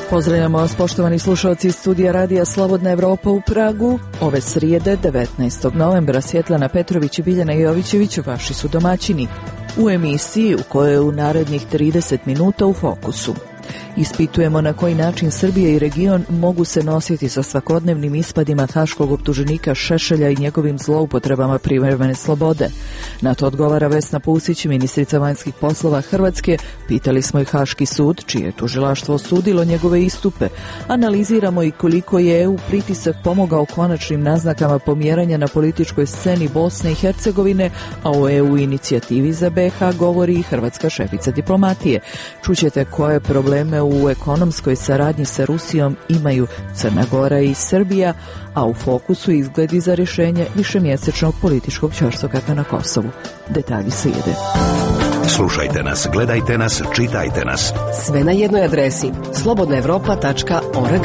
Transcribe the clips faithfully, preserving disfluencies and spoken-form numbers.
Pozdravljamo vas, poštovani slušalci iz studija Radija Slobodna Evropa u Pragu. Ove srijede, devetnaestog novembra, Svjetlana Petrović i Biljana Jovićević vaši su domaćini u emisiji u kojoj je u narednih trideset minuta u fokusu. Ispitujemo na koji način Srbija i region mogu se nositi sa svakodnevnim ispadima haškog optuženika Šešelja i njegovim zloupotrebama privremene slobode. Na to odgovara Vesna Pusić, ministrica vanjskih poslova Hrvatske. Pitali smo i Haški sud, čije je tužilaštvo osudilo njegove istupe. Analiziramo i koliko je E U pritisak pomogao konačnim naznakama pomjeranja na političkoj sceni Bosne i Hercegovine, a o E U inicijativi za B H govori i hrvatska šefica diplomatije. Čućete koje probleme u ekonomskoj saradnji sa Rusijom imaju Crna Gora i Srbija, a u fokusu izgledi za rješenje višemjesečnog političkog ćorsokaka na Kosovu. Detalji slijede. Slušajte nas, gledajte nas, čitajte nas. Sve na jednoj adresi slobodna evropa tačka org.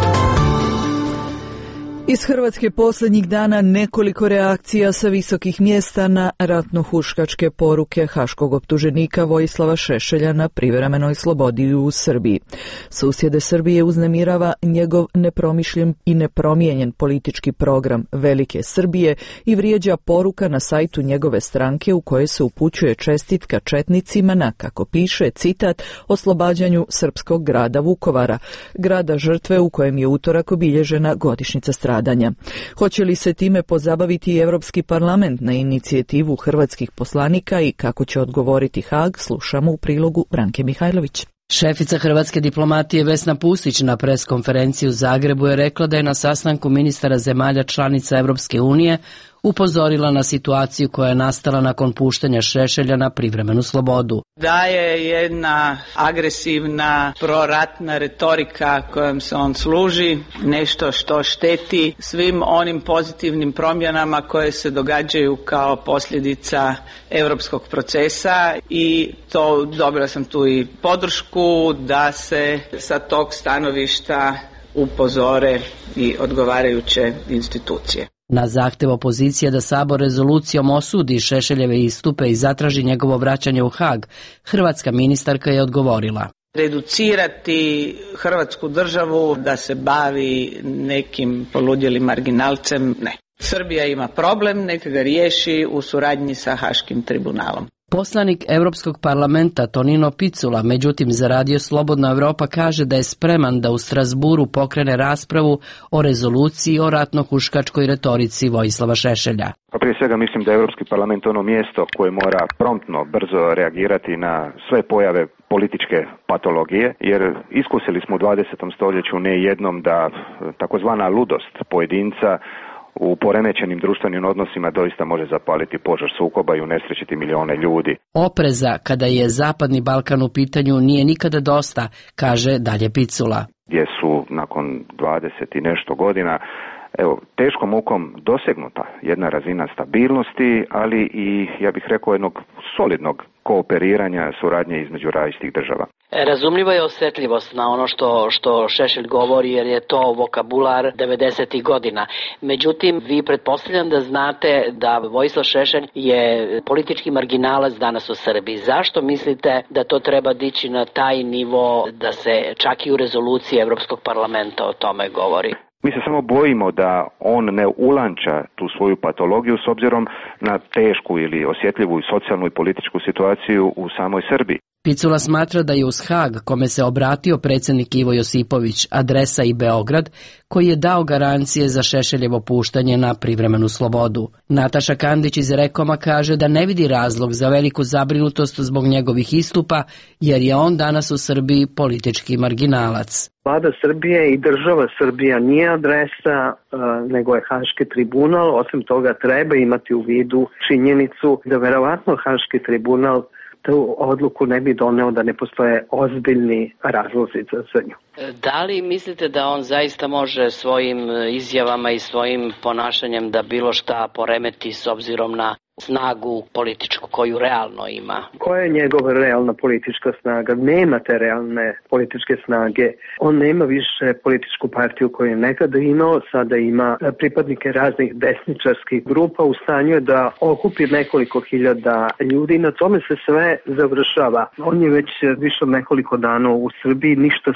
Iz Hrvatske posljednjih dana nekoliko reakcija sa visokih mjesta na ratno-huškačke poruke haškog optuženika Vojislava Šešelja na privremenoj slobodi u Srbiji. Susjede Srbije uznemirava njegov nepromišljen i nepromijenjen politički program Velike Srbije i vrijeđa poruka na sajtu njegove stranke u kojoj se upućuje čestitka četnicima na, kako piše, citat, oslobađanju srpskog grada Vukovara, grada žrtve u kojem je utorak obilježena godišnjica stradanja. Hoće li se time pozabaviti i Europski parlament na inicijativu hrvatskih poslanika i kako će odgovoriti Haag, slušamo u prilogu Branke Mihajlović. Šefica hrvatske diplomatije Vesna Pusić na preskonferenciji u Zagrebu je rekla da je na sastanku ministara zemalja članica Europske unije upozorila na situaciju koja je nastala nakon puštanja Šešelja na privremenu slobodu. Da je jedna agresivna proratna retorika kojom se on služi, nešto što šteti svim onim pozitivnim promjenama koje se događaju kao posljedica europskog procesa, i to dobila sam tu i podršku da se sa tog stanovišta upozore i odgovarajuće institucije. Na zahtjev opozicije da Sabor rezolucijom osudi Šešeljeve istupe i zatraži njegovo vraćanje u Haag, hrvatska ministarka je odgovorila: reducirati Hrvatsku državu da se bavi nekim poludjelim marginalcem, ne. Srbija ima problem, neka ga riješi u suradnji sa Haškim tribunalom. Poslanik Europskog parlamenta Tonino Picula, međutim, za Radio Slobodna Evropa kaže da je spreman da u Strasburu pokrene raspravu o rezoluciji o ratno-huškačkoj retorici Vojislava Šešelja. Pa prije svega mislim da je Europski parlament ono mjesto koje mora promptno, brzo reagirati na sve pojave političke patologije, jer iskusili smo u dvadesetom stoljeću ne jednom da takozvana ludost pojedinca u poremećenim društvenim odnosima doista može zapaliti požar sukoba i unesrećiti milijone ljudi. Opreza kada je Zapadni Balkan u pitanju nije nikada dosta, kaže dalje Picula. Gdje su nakon dvadeset i nešto godina evo, teškom mukom dosegnuta jedna razina stabilnosti, ali i, ja bih rekao, jednog solidnog kooperiranja, suradnje između različitih država. Razumljiva je osjetljivost na ono što, što Šešelj govori, jer je to vokabular devedesetih godina. Međutim, vi pretpostavljam da znate da Vojislav Šešelj je politički marginalac danas u Srbiji. Zašto mislite da to treba dići na taj nivo da se čak i u rezoluciji Europskog parlamenta o tome govori? Mi se samo bojimo da on ne ulanča tu svoju patologiju s obzirom na tešku ili osjetljivu i socijalnu i političku situaciju u samoj Srbiji. Picula smatra da je uz Haag, kome se obratio predsjednik Ivo Josipović, adresa i Beograd, koji je dao garancije za Šešeljevo puštanje na privremenu slobodu. Nataša Kandić iz Rekoma kaže da ne vidi razlog za veliku zabrinutost zbog njegovih istupa, jer je on danas u Srbiji politički marginalac. Vlada Srbije i država Srbija nije adresa, nego je Haški tribunal. Osim toga treba imati u vidu činjenicu da verovatno Haški tribunal tu odluku ne bi doneo da ne postoje ozbiljni razlozi za nju. Da li mislite da on zaista može svojim izjavama i svojim ponašanjem da bilo šta poremeti s obzirom na snagu političku koju realno ima? Koja je njegova realna politička snaga? Nema te realne političke snage. On nema više političku partiju koju je nekada imao, sada ima pripadnike raznih desničarskih grupa, u stanju je da okupi nekoliko hiljada ljudi i na tome se sve završava. On je već više od nekoliko dana u Srbiji, ništa se tu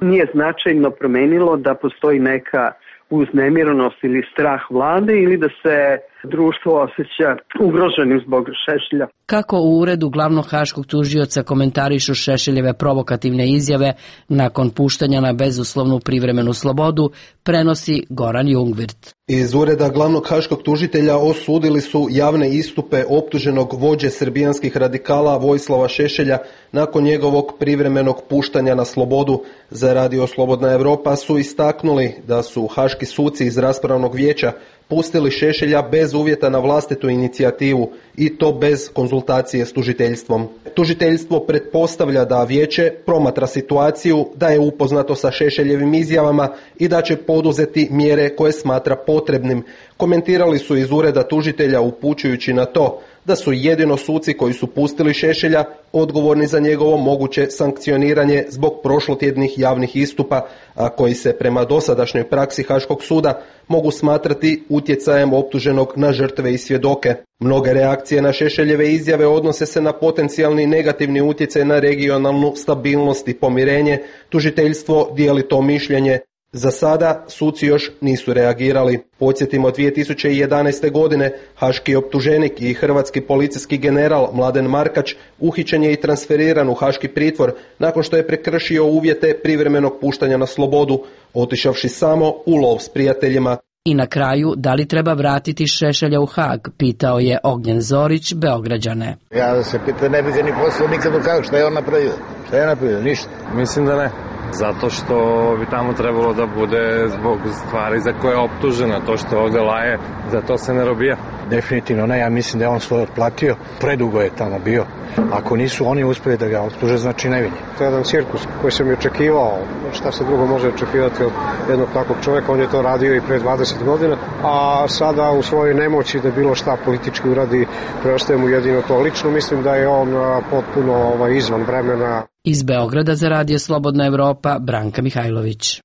nije značajno promenilo da postoji neka uznemirenost ili strah vlade ili da se društvo osjeća ugroženim zbog Šešelja. Kako u uredu glavnog haškog tužioca komentarišu Šešeljeve provokativne izjave nakon puštanja na bezuslovnu privremenu slobodu, prenosi Goran Jungwirth. Iz ureda glavnog haškog tužitelja osudili su javne istupe optuženog vođe srbijanskih radikala Vojislava Šešelja nakon njegovog privremenog puštanja na slobodu. Za Radio Slobodna Evropa su istaknuli da su haški suci iz raspravnog vijeća pustili Šešelja bez uvjeta na vlastitu inicijativu i to bez konzultacije s tužiteljstvom. Tužiteljstvo pretpostavlja da vijeće promatra situaciju, da je upoznato sa Šešeljevim izjavama i da će poduzeti mjere koje smatra potrebnim. Komentirali su iz ureda tužitelja upućujući na to da su jedino suci koji su pustili Šešelja odgovorni za njegovo moguće sankcioniranje zbog prošlotjednih javnih istupa, a koji se prema dosadašnjoj praksi Haškog suda mogu smatrati utjecajem optuženog na žrtve i svjedoke. Mnoge reakcije na Šešeljeve izjave odnose se na potencijalni negativni utjecaj na regionalnu stabilnost i pomirenje. Tužiteljstvo dijeli to mišljenje. Za sada suci još nisu reagirali. Podsjetimo, dvije tisuće jedanaeste. godine haški optuženik i hrvatski policijski general Mladen Markač uhićen je i transferiran u haški pritvor nakon što je prekršio uvjete privremenog puštanja na slobodu, otišavši samo u lov s prijateljima. I na kraju, da li treba vratiti Šešelja u Hag, pitao je Ognjen Zorić, Beograđane. Ja da se pita, ne bi ga ni poslao nikad u Hag, šta je on napravio? Šta je napravio? Ništa. Mislim da ne. Zato što bi tamo trebalo da bude zbog stvari za koje je optužena. To što ovdje laje, za to se ne robija. Definitivno ne, ja mislim da je on svoj otplatio. Predugo je tamo bio. Ako nisu oni uspjeli da ga optuže, znači nevinje. To je jedan cirkus koji sam i očekivao. Šta se drugo može očekivati od jednog takvog čovjeka? On je to radio i pre dvadeset godina, a sada u svojoj nemoći da bilo šta politički uradi, preostaje mu jedino to. Lično mislim da je on potpuno ovaj, izvan vremena. Iz Beograda za Radio Slobodna Evropa, Branka Mihajlović.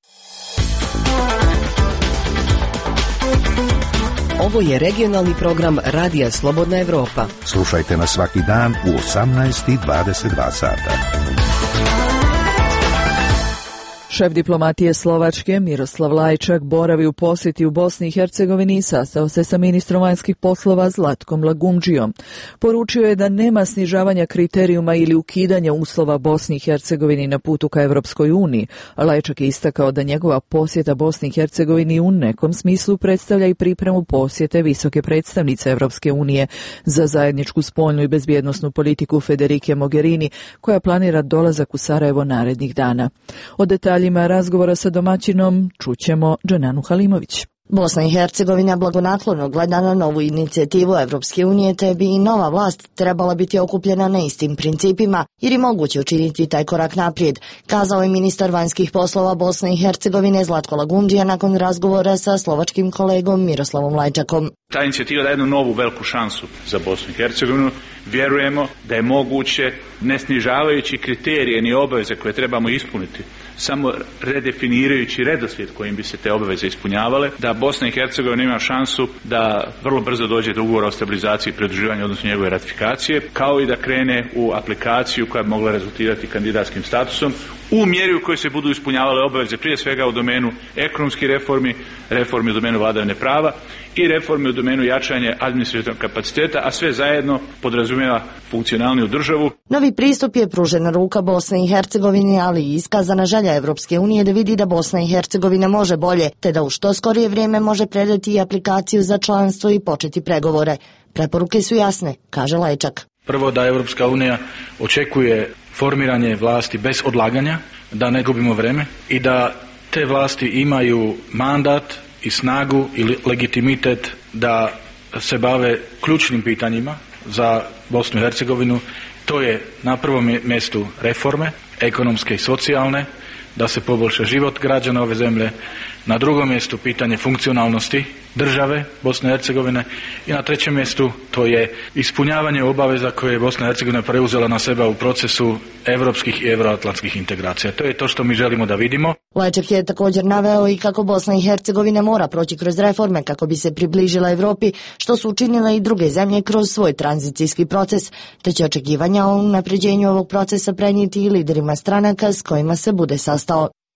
Ovo je regionalni program Radija Slobodna Evropa. Slušajte nas svaki dan u osamnaest i dvadeset dva sata. Šef diplomatije Slovačke Miroslav Lajčak boravi u posjeti u Bosni i Hercegovini i sastao se sa ministrom vanjskih poslova Zlatkom Lagundžijom. Poručio je da nema snižavanja kriterijuma ili ukidanja uslova Bosni i Hercegovini na putu ka Evropskoj uniji. Lajčak je istakao da njegova posjeta Bosni i Hercegovini u nekom smislu predstavlja i pripremu posjete visoke predstavnice Evropske unije za zajedničku spoljnu i bezbjednosnu politiku Federike Mogherini, koja planira dolazak u Sarajevo narednih dana. O detaljima razgovora sa domaćinom čućemo Dženanu Halimović. Bosna i Hercegovina blagonaklono gleda na novu inicijativu Evropske unije, te bi i nova vlast trebala biti okupljena na istim principima, jer je moguće učiniti taj korak naprijed, kazao je ministar vanjskih poslova Bosne i Hercegovine Zlatko Lagundžija nakon razgovora sa slovačkim kolegom Miroslavom Lajčakom. Ta inicijativa daje jednu novu veliku šansu za Bosnu i Hercegovinu. Vjerujemo da je moguće, ne snižavajući kriterije ni obaveze koje trebamo ispuniti, samo redefinirajući redoslijed kojim bi se te obaveze ispunjavale, da Bosna i Hercegovina ima šansu da vrlo brzo dođe do ugovora o stabilizaciji i pridruživanju, odnosno njegove ratifikacije, kao i da krene u aplikaciju koja bi mogla rezultirati kandidatskim statusom, u mjeri u kojoj se budu ispunjavale obaveze prije svega u domenu ekonomskih reformi, reformi u domenu vladavine prava i reformi u domenu jačanja administrativnog kapaciteta, a sve zajedno podrazumijeva funkcionalniju državu. Novi pristup je pružena ruka Bosne i Hercegovine, ali i iskazana želja Evropske unije da vidi da Bosna i Hercegovina može bolje, te da u što skorije vrijeme može predati i aplikaciju za članstvo i početi pregovore. Preporuke su jasne, kaže Lajčak. Prvo, da Evropska unija očekuje formiranje vlasti bez odlaganja, da ne gubimo vreme i da te vlasti imaju mandat i snagu i legitimitet da se bave ključnim pitanjima za Bosnu i Hercegovinu. To je na prvom mjestu reforme, ekonomske i socijalne, da se poboljša život građana ove zemlje, na drugom mjestu pitanje funkcionalnosti države Bosne i Hercegovine i na trećem mjestu to je ispunjavanje obaveza koje je Bosna i Hercegovina preuzela na sebe u procesu evropskih i euroatlantskih integracija. To je to što mi želimo da vidimo. Lajčak je također naveo i kako Bosna i Hercegovina mora proći kroz reforme kako bi se približila Evropi, što su učinile i druge zemlje kroz svoj tranzicijski proces, te će očekivanja o unapređenju ovog procesa prenijeti i liderima stranaka s kojima se bude sastao.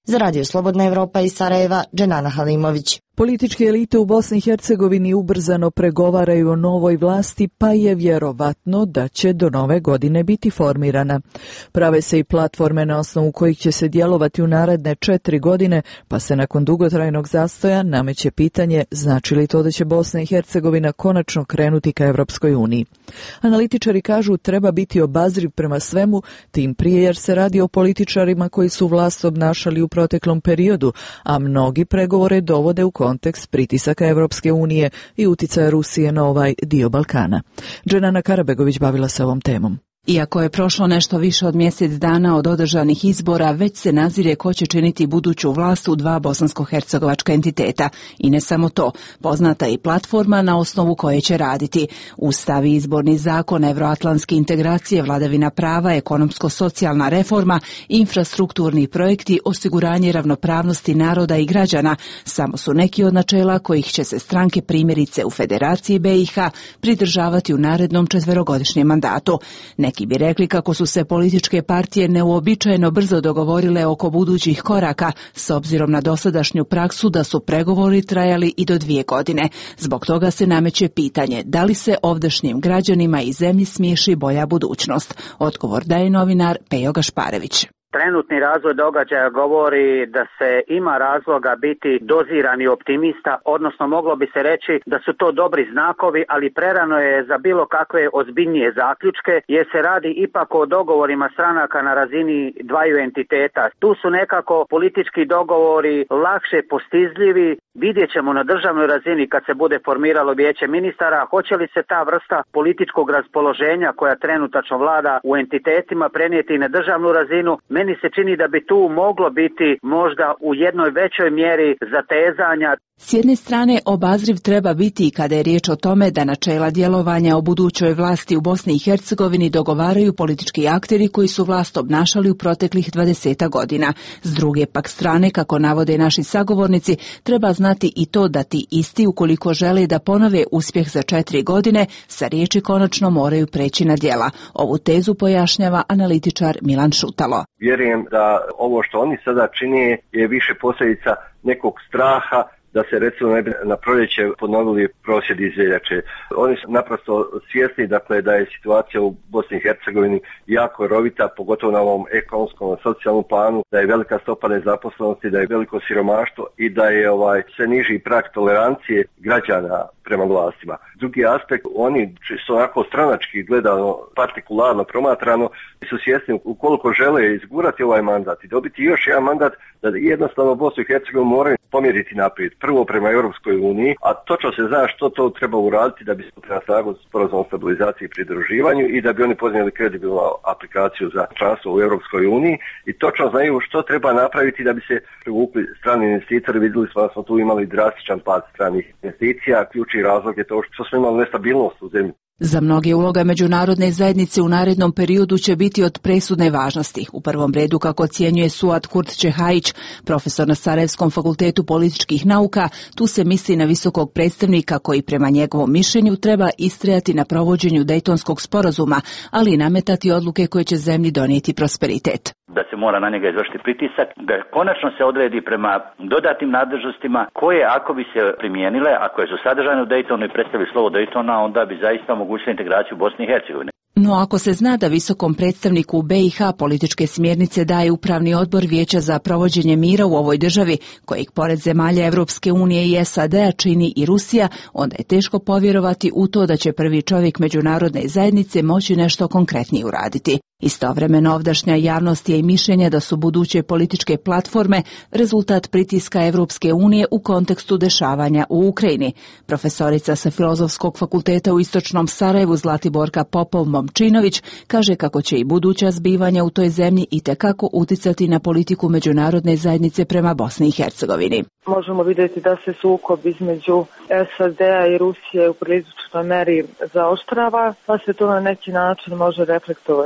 Za Radio Slobodna Evropa iz Sarajeva, Dženana Halimović. Političke elite u Bosni i Hercegovini ubrzano pregovaraju o novoj vlasti, pa je vjerovatno da će do nove godine biti formirana. Prave se i platforme na osnovu kojih će se djelovati u naredne četiri godine, pa se nakon dugotrajnog zastoja nameće pitanje znači li to da će Bosna i Hercegovina konačno krenuti ka Evropskoj uniji. Analitičari kažu treba biti obazriv prema svemu, tim prije jer se radi o političarima koji su vlast obnašali u proteklom periodu, a mnogi pregovore dovode u kontekst pritisaka Evropske unije i uticaja Rusije na ovaj dio Balkana. Dženana Karabegović bavila se ovom temom. Iako je prošlo nešto više od mjesec dana od održanih izbora, već se nazire ko će činiti buduću vlast u dva bosansko-hercegovačka entiteta. I ne samo to, poznata je i platforma na osnovu koje će raditi. Ustav i izborni zakon, evroatlantske integracije, vladavina prava, ekonomsko-socijalna reforma, infrastrukturni projekti, osiguranje ravnopravnosti naroda i građana samo su neki od načela kojih će se stranke primjerice u Federaciji B i H pridržavati u narednom četverogodišnjem mandatu. Neki bi rekli kako su se političke partije neuobičajeno brzo dogovorile oko budućih koraka, s obzirom na dosadašnju praksu da su pregovori trajali i do dvije godine. Zbog toga se nameće pitanje da li se ovdašnjim građanima i zemlji smiješi bolja budućnost. Odgovor daje novinar Pejo Gašparević. Trenutni razvoj događaja govori da se ima razloga biti dozirani optimista, odnosno moglo bi se reći da su to dobri znakovi, ali prerano je za bilo kakve ozbiljnije zaključke, jer se radi ipak o dogovorima stranaka na razini dvaju entiteta. Tu su nekako politički dogovori lakše postizljivi. Vidjet ćemo na državnoj razini kad se bude formiralo vijeće ministara, hoće li se ta vrsta političkog raspoloženja koja trenutačno vlada u entitetima prenijeti na državnu razinu. Meni se čini da bi tu moglo biti možda u jednoj većoj mjeri zatezanja. S jedne strane, obazriv treba biti i kada je riječ o tome da načela djelovanja o budućoj vlasti u Bosni i Hercegovini dogovaraju politički akteri koji su vlast obnašali u proteklih dvadeset godina. S druge pak strane, kako navode naši sagovornici, treba znati i to da ti isti, ukoliko žele da ponove uspjeh za četiri godine, sa riječi konačno moraju preći na djela. Ovu tezu pojašnjava analitičar Milan Šutalo. Vjerujem da ovo što oni sada čine je više posljedica nekog straha da se recimo ne bi na proljeće ponovili prosvjedi iz veljače. Oni su naprosto svjesni dakle, da je situacija u Bosni i Hercegovini jako rovita, pogotovo na ovom ekonomskom, socijalnom planu, da je velika stopa nezaposlenosti, da je veliko siromaštvo i da je ovaj sve niži prag tolerancije građana prema vlastima. Drugi aspekt, oni su onako stranački gledano, partikularno promatrano, su svjesni ukoliko žele izgurati ovaj mandat i dobiti još jedan mandat, da jednostavno Bosnu i Hercegovinu moraju pomjeriti naprijed. Prvo prema Europskoj uniji, a točno se zna što to treba uraditi da bi se na snagu sporazum o stabilizaciji i pridruživanju i da bi oni podnijeli kredibilnu aplikaciju za članstvo u Europskoj uniji i točno znaju što treba napraviti da bi se privukli strani investitori. Vidjeli smo da smo tu imali drastičan pad stranih investicija, ključni razlog je to što smo imali nestabilnost u zemlji. Za mnoge uloga međunarodne zajednice u narednom periodu će biti od presudne važnosti. U prvom redu, kako ocjenjuje Suad Kurt Čehajić, profesor na Sarajevskom fakultetu političkih nauka, tu se misli na visokog predstavnika koji prema njegovom mišljenju treba istrajati na provođenju Dejtonskog sporazuma, ali i nametati odluke koje će zemlji donijeti prosperitet. Da se mora na njega izvršiti pritisak, da konačno se odredi prema dodatnim nadležnostima koje ako bi se primijenile, a koje su sadržane u Dejtonu i predstavili slovo Dejtona, onda bi zaista omogućili integraciju Bosne i Hercegovine. No ako se zna da visokom predstavniku u B i H političke smjernice daje Upravni odbor Vijeća za provođenje mira u ovoj državi, kojeg pored zemalja Evropske unije i S A D-a čini i Rusija, onda je teško povjerovati u to da će prvi čovjek međunarodne zajednice moći nešto konkretnije uraditi. Istovremeno ovdašnja javnost je i mišljenja da su buduće političke platforme rezultat pritiska Evropske unije u kontekstu dešavanja u Ukrajini. Profesorica sa Filozofskog fakulteta u Istočnom Sarajevu Zlatiborka Popov-Momčinović kaže kako će i buduća zbivanja u toj zemlji itekako uticati na politiku međunarodne zajednice prema Bosni i Hercegovini. Možemo vidjeti da se sukob između S A D-a i Rusije u priličnoj meri zaoštrava, pa se to na neki način može reflektovati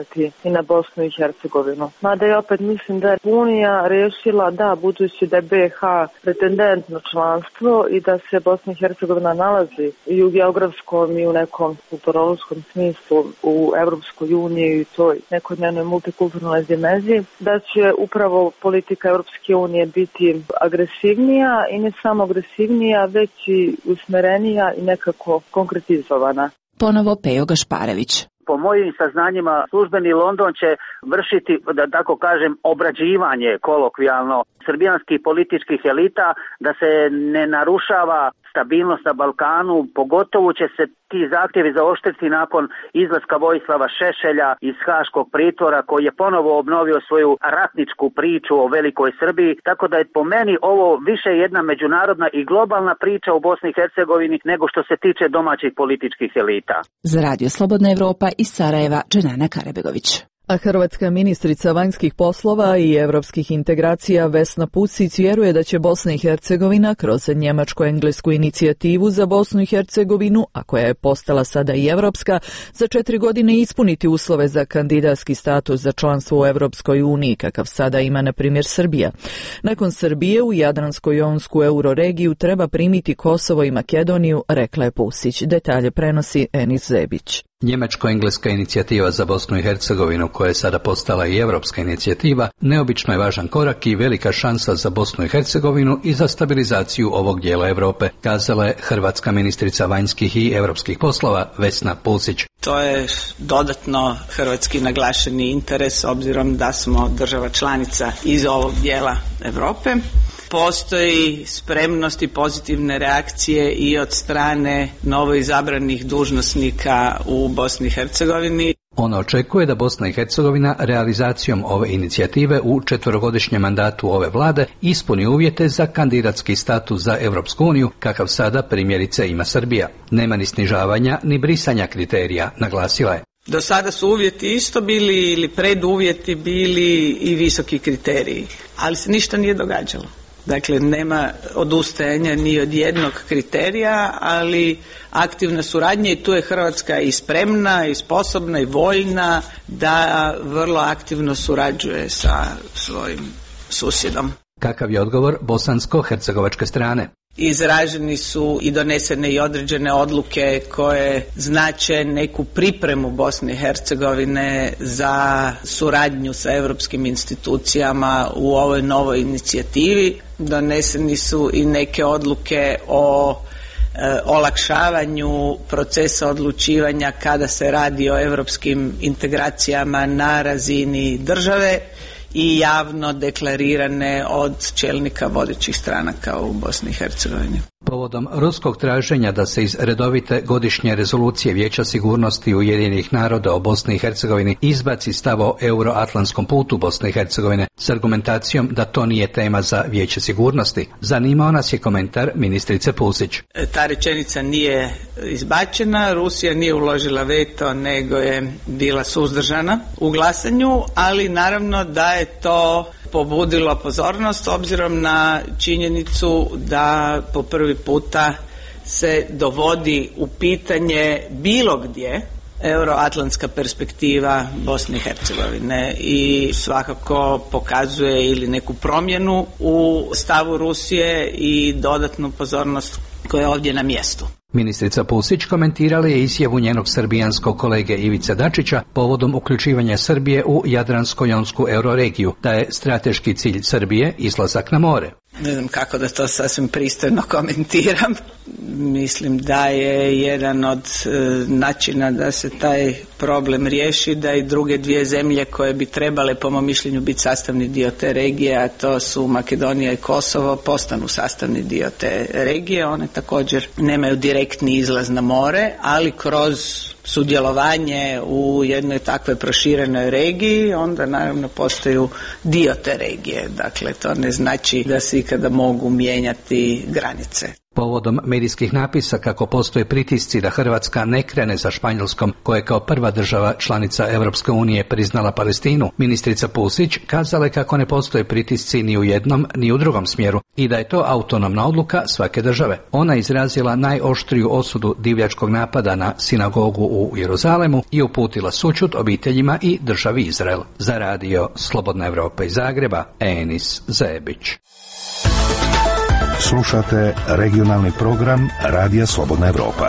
i na Bosnu i Hercegovinu. Mada ja opet mislim da je Unija rešila da, budući da je B iH pretendent na članstvo i da se Bosna i Hercegovina nalazi i u geografskom i u nekom kulturološkom smislu u Evropskoj uniji i toj nekoj njenoj multikulturnoj dimenziji, da će upravo politika Evropske unije biti agresivnija i ne samo agresivnija, već i usmerenija i nekako konkretizovana. Ponovo Pejo Gašparević. Po mojim saznanjima, službeni London će vršiti, da tako kažem, obrađivanje kolokvijalno srbijanskih političkih elita, da se ne narušava stabilnost na Balkanu, pogotovo će se ti zahtjevi zaoštriti nakon izlaska Vojislava Šešelja iz Haškog pritvora, koji je ponovo obnovio svoju ratničku priču o velikoj Srbiji, tako da je po meni ovo više jedna međunarodna i globalna priča u Bosni i Hercegovini nego što se tiče domaćih političkih elita. Za Radio Slobodna Evropa iz Sarajeva, Dženana Karabegović. A hrvatska ministrica vanjskih poslova i evropskih integracija Vesna Pusić vjeruje da će Bosna i Hercegovina kroz njemačko-englesku inicijativu za Bosnu i Hercegovinu, a koja je postala sada i evropska, za četiri godine ispuniti uslove za kandidatski status za članstvo u Evropskoj uniji, kakav sada ima, na primjer, Srbija. Nakon Srbije u Jadransko-jonsku euroregiju treba primiti Kosovo i Makedoniju, rekla je Pusić. Detalje prenosi Enis Zebić. Njemačko-engleska inicijativa za Bosnu i Hercegovinu, koja je sada postala i evropska inicijativa, neobično je važan korak i velika šansa za Bosnu i Hercegovinu i za stabilizaciju ovog dijela Europe, kazala je hrvatska ministrica vanjskih i europskih poslova Vesna Pusić. To je dodatno hrvatski naglašeni interes, obzirom da smo država članica iz ovog dijela Europe. Postoji spremnost i pozitivne reakcije i od strane novoizabranih dužnosnika u Bosni i Hercegovini. Ona očekuje da Bosna i Hercegovina realizacijom ove inicijative u četverogodišnjem mandatu ove vlade ispuni uvjete za kandidatski status za Europsku uniju, kakav sada primjerice ima Srbija. Nema ni snižavanja ni brisanja kriterija, naglasila je. Do sada su uvjeti isto bili ili preduvjeti bili i visoki kriteriji, ali se ništa nije događalo. Dakle, nema odustajanja ni od jednog kriterija, ali aktivna suradnja, i tu je Hrvatska i spremna i sposobna i voljna da vrlo aktivno surađuje sa svojim susjedom. Kakav je odgovor bosansko-hercegovačke strane? Izraženi su i donesene i određene odluke koje znače neku pripremu Bosne i Hercegovine za suradnju sa europskim institucijama u ovoj novoj inicijativi. Doneseni su i neke odluke o e, olakšavanju procesa odlučivanja kada se radi o europskim integracijama na razini države i javno deklarirane od čelnika vodećih stranaka u Bosni i Hercegovini. Povodom ruskog traženja da se iz redovite godišnje rezolucije Vijeća sigurnosti Ujedinjenih naroda o Bosni i Hercegovini izbaci stav o euroatlantskom putu Bosne i Hercegovine s argumentacijom da to nije tema za Vijeće sigurnosti, zanimao nas je komentar ministrice Pusić. Ta rečenica nije izbačena, Rusija nije uložila veto, nego je bila suzdržana u glasanju, ali naravno da je to pobudilo pozornost obzirom na činjenicu da po prvi puta se dovodi u pitanje bilo gdje euroatlantska perspektiva Bosne i Hercegovine i svakako pokazuje ili neku promjenu u stavu Rusije i dodatnu pozornost koja je ovdje na mjestu. Ministrica Pusić komentirala je izjavu njenog srbijanskog kolege Ivice Dačića povodom uključivanja Srbije u Jadransko-jonsku euroregiju, da je strateški cilj Srbije izlazak na more. Ne znam kako da to sasvim pristojno komentiram. Mislim da je jedan od e, načina da se taj problem riješi, da i druge dvije zemlje koje bi trebale po mom mišljenju biti sastavni dio te regije, a to su Makedonija i Kosovo, postanu sastavni dio te regije. One također nemaju direktni izlaz na more, ali kroz sudjelovanje u jednoj takvoj proširenoj regiji onda naravno postaju dio te regije. Dakle, to ne znači da se ikada mogu mijenjati granice. Povodom medijskih napisa kako postoje pritisci da Hrvatska ne krene za Španjolskom, koja je kao prva država članica Europske unije priznala Palestinu, ministrica Pusić kazala je kako ne postoje pritisci ni u jednom ni u drugom smjeru i da je to autonomna odluka svake države. Ona je izrazila najoštriju osudu divljačkog napada na sinagogu u Jeruzalemu i uputila sućut obiteljima i državi Izrael. Za radio Slobodna Evropa iz Zagreba, Enis Zebić. Slušate regionalni program Radija Slobodna Evropa.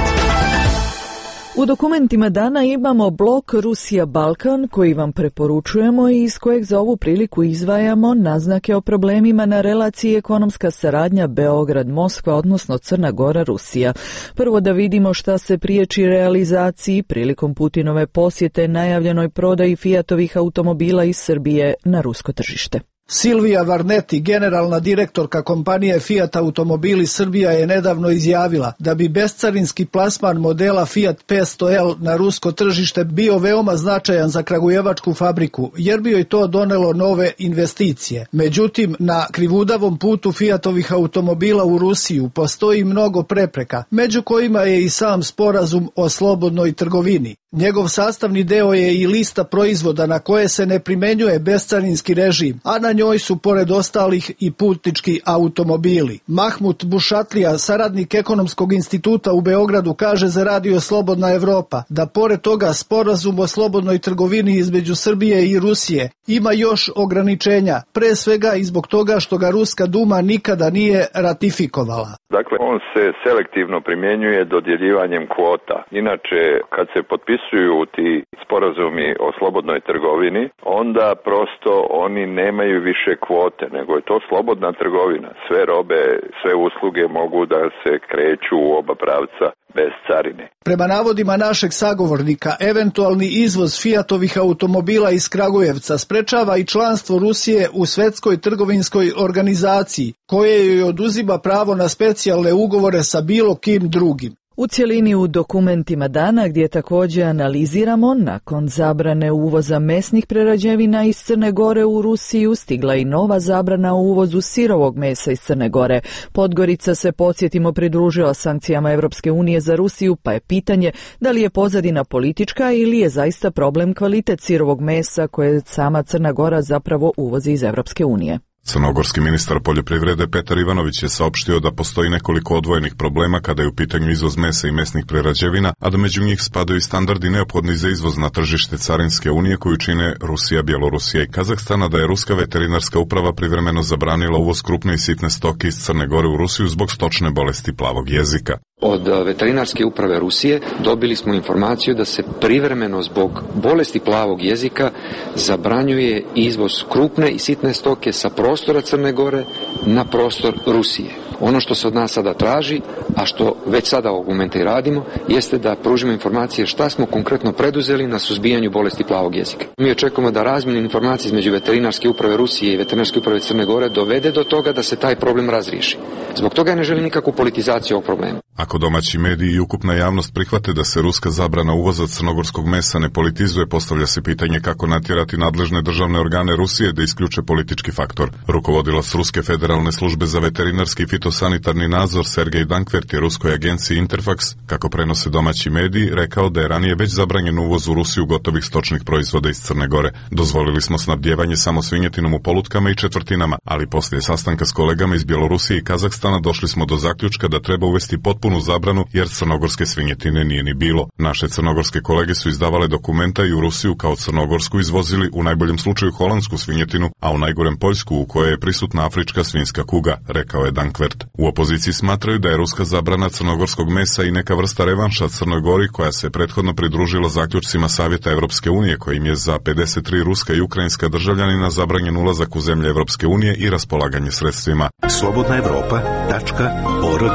U dokumentima dana imamo blok Rusija-Balkan koji vam preporučujemo i iz kojeg za ovu priliku izdvajamo naznake o problemima na relaciji ekonomska saradnja Beograd-Moskva, odnosno Crna Gora-Rusija. Prvo da vidimo šta se priječi realizaciji prilikom Putinove posjete najavljenoj prodaji Fiatovih automobila iz Srbije na rusko tržište. Silvija Varneti, generalna direktorka kompanije Fiat Automobili Srbija, je nedavno izjavila da bi bescarinski plasman modela Fiat petsto L na rusko tržište bio veoma značajan za kragujevačku fabriku, jer bi joj to donelo nove investicije. Međutim, na krivudavom putu Fiatovih automobila u Rusiju postoji mnogo prepreka, među kojima je i sam sporazum o slobodnoj trgovini. Njegov sastavni deo je i lista proizvoda na koje se ne primenjuje bescarinski režim, a na njoj su pored ostalih i putnički automobili. Mahmut Bušatlija, saradnik Ekonomskog instituta u Beogradu, kaže za radio Slobodna Evropa da pored toga sporazum o slobodnoj trgovini između Srbije i Rusije ima još ograničenja, pre svega i zbog toga što ga Ruska Duma nikada nije ratifikovala. Dakle, on se selektivno primjenjuje dodjeljivanjem kvota. Inače, kad se potpisuju ti sporazumi o slobodnoj trgovini, onda prosto oni nemaju više kvote, nego je to slobodna trgovina. Sve robe, sve usluge mogu da se kreću u oba pravca bez carine. Prema navodima našeg sagovornika, eventualni izvoz Fiatovih automobila iz Kragujevca sprečava i članstvo Rusije u Svetskoj trgovinskoj organizaciji, koje joj oduzima pravo na specijalne ugovore sa bilo kim drugim. U cjelini u dokumentima dana gdje također analiziramo, nakon zabrane uvoza mesnih prerađevina iz Crne Gore u Rusiju stigla i nova zabrana u uvozu sirovog mesa iz Crne Gore. Podgorica se, podsjetimo, pridružila sankcijama Europske unije za Rusiju, pa je pitanje da li je pozadina politička ili je zaista problem kvalitet sirovog mesa koje sama Crna Gora zapravo uvozi iz Europske unije. Crnogorski ministar poljoprivrede Petar Ivanović je saopštio da postoji nekoliko odvojenih problema kada je u pitanju izvoz mesa i mesnih prerađevina, a da među njih spadaju i standardi neophodni za izvoz na tržište Carinske unije koju čine Rusija, Bjelorusija i Kazahstana, da je Ruska veterinarska uprava privremeno zabranila uvoz krupne i sitne stoke iz Crne Gore u Rusiju zbog stočne bolesti plavog jezika. Od veterinarske uprave Rusije dobili smo informaciju da se privremeno zbog bolesti plavog jezika zabranjuje izvoz krupne i sitne stoke sa prostora Crne Gore na prostor Rusije. Ono što se od nas sada traži, a što već sada ovog momenta i radimo, jeste da pružimo informacije šta smo konkretno preduzeli na suzbijanju bolesti plavog jezika. Mi očekujemo da razmjena informacija između veterinarske uprave Rusije i veterinarske uprave Crne Gore dovede do toga da se taj problem razriješi. Zbog toga ja ne želim nikakvu politizaciju ovog problema. Ako domaći mediji i ukupna javnost prihvate da se ruska zabrana uvoza crnogorskog mesa ne politizuje, postavlja se pitanje kako natjerati nadležne državne organe Rusije da isključe politički faktor. Rukovodilac Ruske federalne službe za veterinarski i fitosanitarni nadzor Sergej Dankvert je ruskoj agenciji Interfax, kako prenose domaći mediji, rekao da je ranije već zabranjen uvoz u Rusiju gotovih stočnih proizvoda iz Crne Gore. Dozvolili smo snabdjevanje samo svinjetinom u polutkama i četvrtinama, ali poslije sastanka s kolegama iz Bjelorusije i Kazahstana došli smo do zaključka da treba uvesti potpunu zabranu jer crnogorske svinjetine nije ni bilo. Naše crnogorske kolege su izdavale dokumenta i u Rusiju kao crnogorsku izvozili u najboljem slučaju holandsku svinjetinu, a u najgorem Poljsku u kojoj je prisutna afrička svinjska kuga, rekao je Dankvert. U opoziciji smatraju da je ruska zabrana crnogorskog mesa i neka vrsta revanša Crnoj Gori koja se prethodno pridružila zaključcima Savjeta Europske unije kojim je za pedeset tri ruska i ukrajinska državljanina zabranjen ulazak u zemlje Europske unije i raspolaganje sredstvima. slobodna evropa tačka org.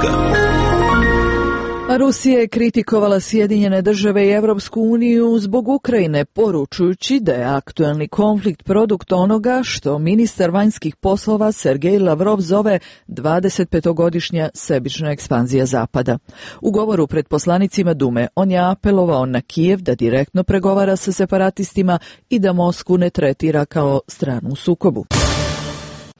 Rusija je kritikovala Sjedinjene države i Europsku uniju zbog Ukrajine, poručujući da je aktuelni konflikt produkt onoga što ministar vanjskih poslova Sergej Lavrov zove dvadesetpetogodišnja sebična ekspanzija Zapada. U govoru pred poslanicima Dume on je apelovao na Kijev da direktno pregovara sa separatistima i da Moskvu ne tretira kao stranu u sukobu.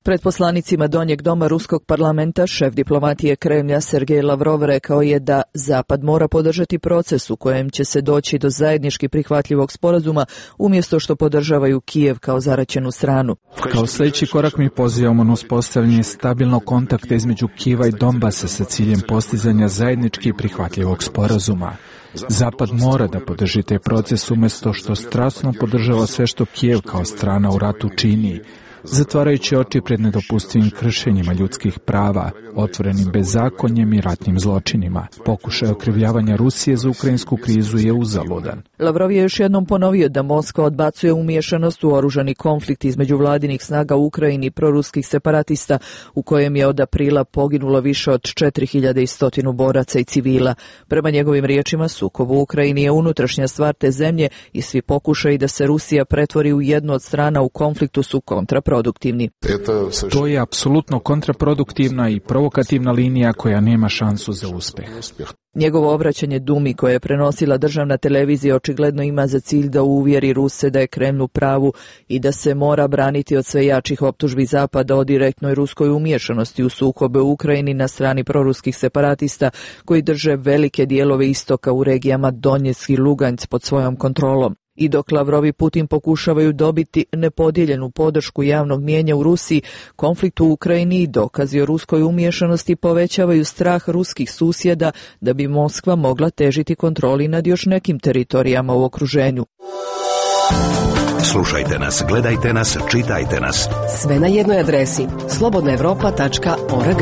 Pred poslanicima Donjeg doma Ruskog parlamenta šef diplomatije Kremlja Sergej Lavrov rekao je da Zapad mora podržati proces u kojem će se doći do zajednički prihvatljivog sporazuma umjesto što podržavaju Kijev kao zaraćenu stranu. Kao sljedeći korak mi pozivamo na uspostavljanje stabilnog kontakta između Kijeva i Donbasa sa ciljem postizanja zajednički prihvatljivog sporazuma. Zapad mora da podrži taj proces umjesto što strasno podržava sve što Kijev kao strana u ratu čini, zatvarajući oči pred nedopustivim kršenjima ljudskih prava, otvorenim bezakonjem i ratnim zločinima. Pokušaj okrivljavanja Rusije za ukrajinsku krizu je uzaludan. Lavrov je još jednom ponovio da Moskva odbacuje umiješanost u oružani konflikt između vladinih snaga u Ukrajini i proruskih separatista, u kojem je od aprila poginulo više od četiri hiljade sto boraca i civila. Prema njegovim riječima, sukob u Ukrajini je unutrašnja stvar te zemlje i svi pokušaji da se Rusija pretvori u jednu od strana u konfliktu su kontraproduktivni. To je apsolutno kontraproduktivna i provokativna linija koja nema šansu za uspeh. Njegovo obraćanje Dumi koje je prenosila državna televizija očigledno ima za cilj da uvjeri Ruse da je Kreml u pravu i da se mora braniti od sve jačih optužbi Zapada o direktnoj ruskoj umiješanosti u sukobe u Ukrajini na strani proruskih separatista koji drže velike dijelove istoka u regijama Donjeck i Lugansk pod svojom kontrolom. I dok Lavrov i Putin pokušavaju dobiti nepodijeljenu podršku javnog mijenja u Rusiji, konflikt u Ukrajini i dokazi o ruskoj umiješanosti povećavaju strah ruskih susjeda da bi Moskva mogla težiti kontroli nad još nekim teritorijama u okruženju. Slušajte nas, gledajte nas, čitajte nas. Sve na jednoj adresi slobodna evropa tačka org.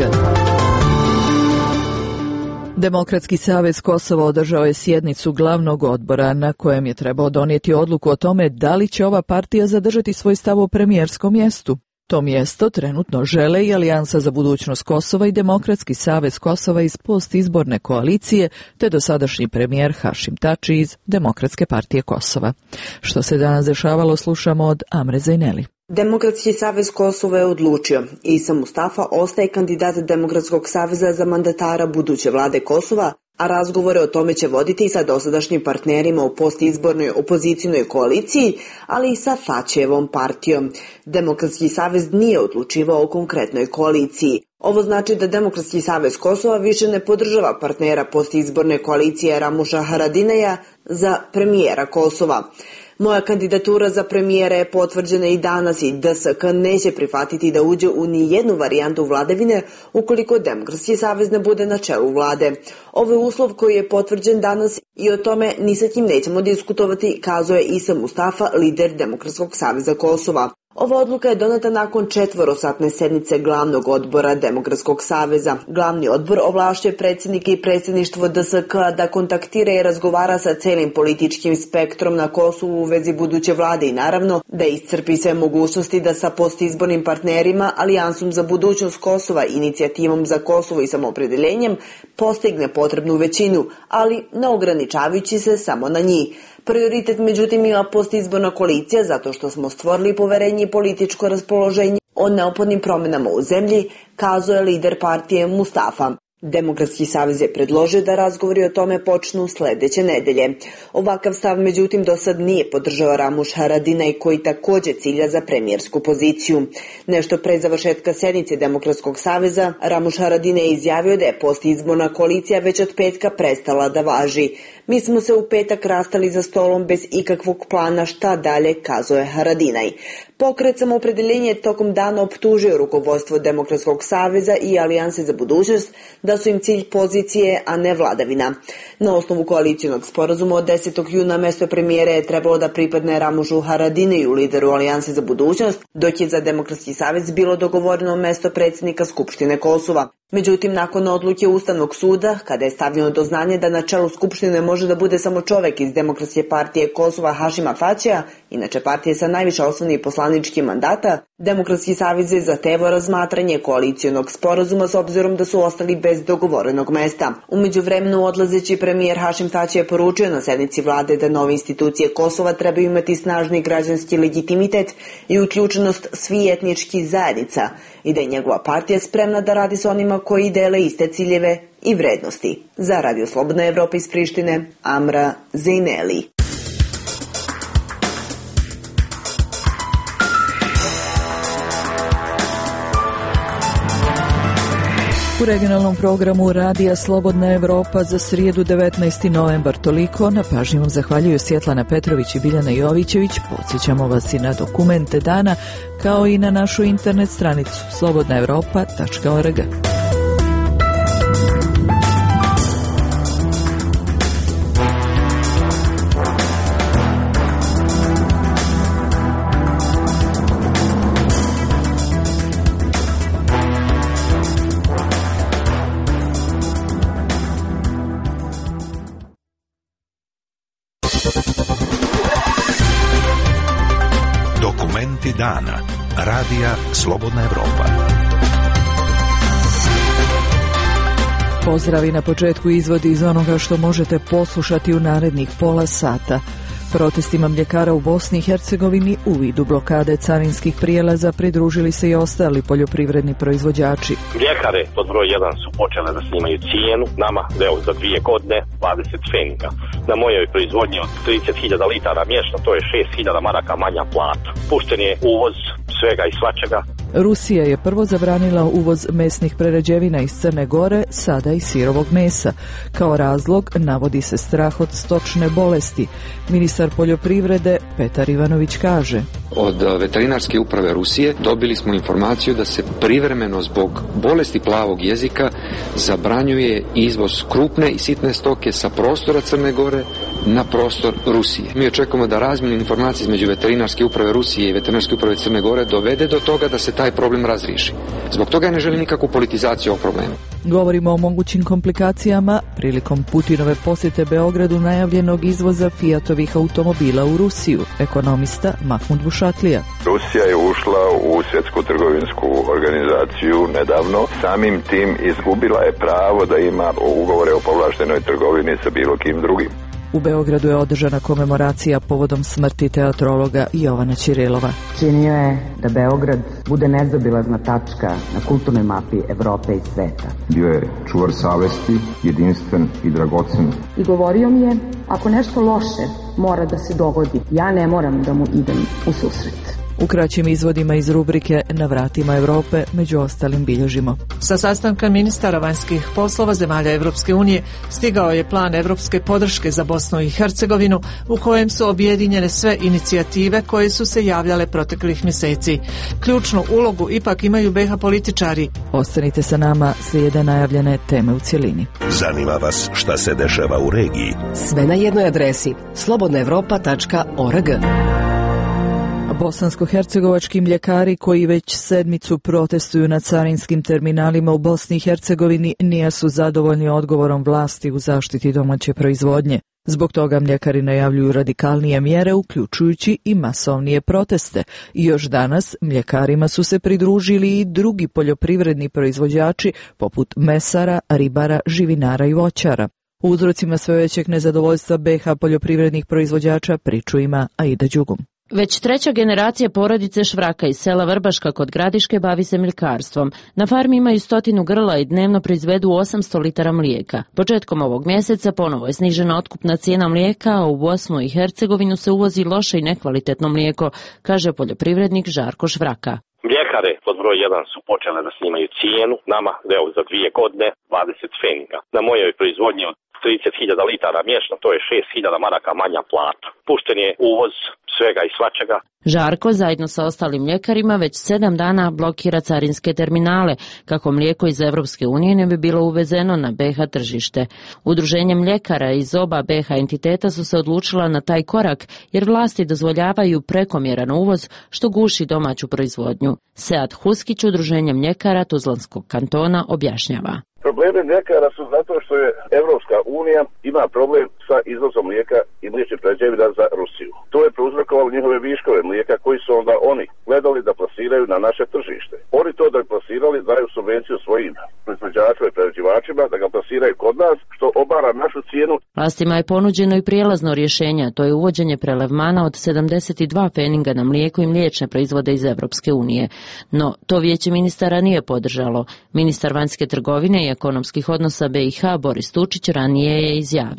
Demokratski savez Kosova održao je sjednicu glavnog odbora na kojem je trebao donijeti odluku o tome da li će ova partija zadržati svoj stav o premijerskom mjestu. To mjesto trenutno žele i Alijansa za budućnost Kosova i Demokratski savez Kosova iz postizborne koalicije, te dosadašnji premijer Hašim Tači iz Demokratske partije Kosova. Što se danas dešavalo slušamo od Amre Zajneli. Demokratski savez Kosova je odlučio. Isa Mustafa ostaje kandidat Demokratskog saveza za mandatara buduće vlade Kosova, a razgovore o tome će voditi i sa dosadašnjim partnerima u postizbornoj opozicijnoj koaliciji, ali i sa Tačijevom partijom. Demokratski savez nije odlučivao o konkretnoj koaliciji. Ovo znači da Demokratski savez Kosova više ne podržava partnera postizborne koalicije Ramuša Haradinaja za premijera Kosova. Moja kandidatura za premijera je potvrđena i danas i D S K neće prihvatiti da uđe u nijednu varijantu vladavine ukoliko Demokratski savez ne bude na čelu vlade. Ovo je uslov koji je potvrđen danas i o tome ni sa kim nećemo diskutovati, kazao je Isa Mustafa, lider Demokratskog saveza Kosova. Ova odluka je doneta nakon četvorosatne sednice glavnog odbora Demokratskog saveza. Glavni odbor ovlašćuje predsjednike i predsjedništvo D S K da kontaktira i razgovara sa celim političkim spektrom na Kosovu u vezi buduće vlade i naravno da iscrpi sve mogućnosti da sa postizbornim partnerima, Alijansom za budućnost Kosova, Inicijativom za Kosovo i samoopredjeljenjem postigne potrebnu većinu, ali ne ograničavajući se samo na njih. Prioritet međutim ima postizborna koalicija zato što smo stvorili poverenje i političko raspoloženje o neophodnim promjenama u zemlji, kazao je lider partije Mustafa. Demokratski savez je predložio da razgovori o tome počnu sljedeće nedelje. Ovakav stav međutim do sad nije podržao Ramuš Haradinaj koji također cilja za premijersku poziciju. Nešto pre završetka sjednice Demokratskog saveza, Ramuš Haradinaj je izjavio da je postizborna koalicija već od petka prestala da važi. Mi smo se u petak rastali za stolom bez ikakvog plana šta dalje, kazao je Haradinaj. Pokret Samoopredjeljenje tokom dana optužio rukovodstvo Demokratskog saveza i Alijanse za budućnost da su im cilj pozicije, a ne vladavina. Na osnovu koalicijnog sporazuma od desetog juna mjesto premijera je trebalo da pripadne Ramušu Haradinaju, lideru Alijanse za budućnost, dok je za Demokratski savez bilo dogovoreno mjesto predsjednika Skupštine Kosova. Međutim, nakon odluke Ustavnog suda, kada je stavljeno do znanja da na čelu Skupštine može da bude samo čovjek iz Demokratske partije Kosova Hašima Tačija, inače partije sa najviše osnovnih poslaničkih mandata, Demokratski savez je zahtevao razmatranje koalicijonog sporazuma s obzirom da su ostali bez dogovorenog mesta. U međuvremenu odlazeći premijer Hašim Tači je poručio na sednici vlade da nove institucije Kosova trebaju imati snažni građanski legitimitet i uključenost svih etničkih zajednica i da je njegova partija spremna da radi s onima koji dele iste ciljeve i vrednosti. Za Radio Slobodna Evropa iz Prištine, Amra Zajneli. U regionalnom programu Radija Slobodna Evropa za srijedu devetnaesti novembar toliko. Na pažnji vam zahvaljuju Svjetlana Petrović i Biljana Jovićević. Podsjećamo vas i na dokumente dana, kao i na našu internet stranicu slobodna evropa tačka org. Dokumenti dana. Radija Slobodna Evropa. Pozdravi na početku izvodi iz onoga što možete poslušati u narednih pola sata. Protestima mljekara u Bosni i Hercegovini u vidu blokade carinskih prijelaza pridružili se i ostali poljoprivredni proizvođači. Mljekare pod broj jedan su počele da snimaju cijenu, nama evo za dvije godine dvadeset pfeninga. Na mojoj proizvodnji od trideset hiljada litara mjesečno, to je šest hiljada maraka manja plata. Pušten je uvoz svega i svačega. Rusija je prvo zabranila uvoz mesnih prerađevina iz Crne Gore, sada i sirovog mesa. Kao razlog navodi se strah od stočne bolesti. Ministar poljoprivrede Petar Ivanović kaže: Od veterinarske uprave Rusije dobili smo informaciju da se privremeno zbog bolesti plavog jezika zabranjuje izvoz krupne i sitne stoke sa prostora Crne Gore na prostor Rusije. Mi očekujemo da razmjena informacija između veterinarske uprave Rusije i veterinarske uprave Crne Gore dovede do toga da se taj problem razriješi. Zbog toga ne želim nikakvu politizaciju ovog problema. Govorimo o mogućim komplikacijama prilikom Putinove posjete Beogradu najavljenog izvoza Fiatovih automobila u Rusiju. Ekonomista Mahmud Bušatlija. Rusija je ušla u svjetsku trgovinsku organizaciju nedavno. Samim tim izgubila je pravo da ima ugovore o povlaštenoj trgovini sa bilo kim drugim. U Beogradu je održana komemoracija povodom smrti teatrologa Jovana Ćirilova. Činio je da Beograd bude nezaobilazna tačka na kulturnoj mapi Evrope i sveta. Bio je čuvar savesti, jedinstven i dragocen. I govorio mi je, ako nešto loše mora da se dogodi, ja ne moram da mu idem u susret. U kraćim izvodima iz rubrike Na vratima Evrope među ostalim bilježimo. Sa sastanka ministara vanjskih poslova zemalja Evropske unije stigao je plan evropske podrške za Bosnu i Hercegovinu, u kojem su objedinjene sve inicijative koje su se javljale proteklih mjeseci. Ključnu ulogu ipak imaju be ha političari. Ostanite sa nama, slijede najavljene teme u cjelini. Zanima vas šta se dešava u regiji? Sve na jednoj adresi slobodna evropa tačka org. Bosansko-hercegovački mljekari koji već sedmicu protestuju na carinskim terminalima u Bosni i Hercegovini nisu zadovoljni odgovorom vlasti u zaštiti domaće proizvodnje. Zbog toga mljekari najavljuju radikalnije mjere, uključujući i masovnije proteste. I još danas mljekarima su se pridružili i drugi poljoprivredni proizvođači poput mesara, ribara, živinara i voćara. U uzrocima sve većeg nezadovoljstva be ha poljoprivrednih proizvođača priču ima Aida Đugum. Već treća generacija porodice Švraka iz sela Vrbaška kod Gradiške bavi se mljekarstvom. Na farmi imaju stotinu grla i dnevno proizvedu osamsto litara mlijeka. Početkom ovog mjeseca ponovo je snižena otkupna cijena mlijeka, a u Bosnu i Hercegovinu se uvozi loše i nekvalitetno mlijeko, kaže poljoprivrednik Žarko Švraka. Mljekare pod broj jedan su počele da snimaju cijenu, nama evo za dvije godine dvadeset pfeninga. Na mojoj proizvodnji od trideset hiljada litara mjesečno, to je šest hiljada maraka manja plata. Pušten je uvoz svega i svačega. Žarko zajedno sa ostalim mljekarima već sedam dana blokira carinske terminale, kako mlijeko iz Evropske unije ne bi bilo uvezeno na be ha tržište. Udruženje mljekara iz oba be ha entiteta su se odlučila na taj korak, jer vlasti dozvoljavaju prekomjeran uvoz, što guši domaću proizvodnju. Sead Huskić, udruženje mljekara Tuzlanskog kantona, objašnjava. Problemi mljekara su zato što je Evropska unija ima problem sa izvozom mlijeka i mliječnih prerađevina za Rusiju. To je prouzrokovalo njihove viškove mlijeka koji su onda oni gledali da plasiraju na naše tržište. Oni to da plasirali daju subvenciju svojim proizvođačima i prerađivačima da ga plasiraju kod nas, što obara našu cijenu. Vlastima je ponuđeno i prijelazno rješenje, to je uvođenje prelevmana od sedamdeset dva pfeninga na mlijeko i mliječne proizvode iz Evropske unije. No, to vijeće ministara nije podržalo. Ministar vanjske trgovine i ekonomskih odnosa be i ha Boris Tučić ranije je izjavio.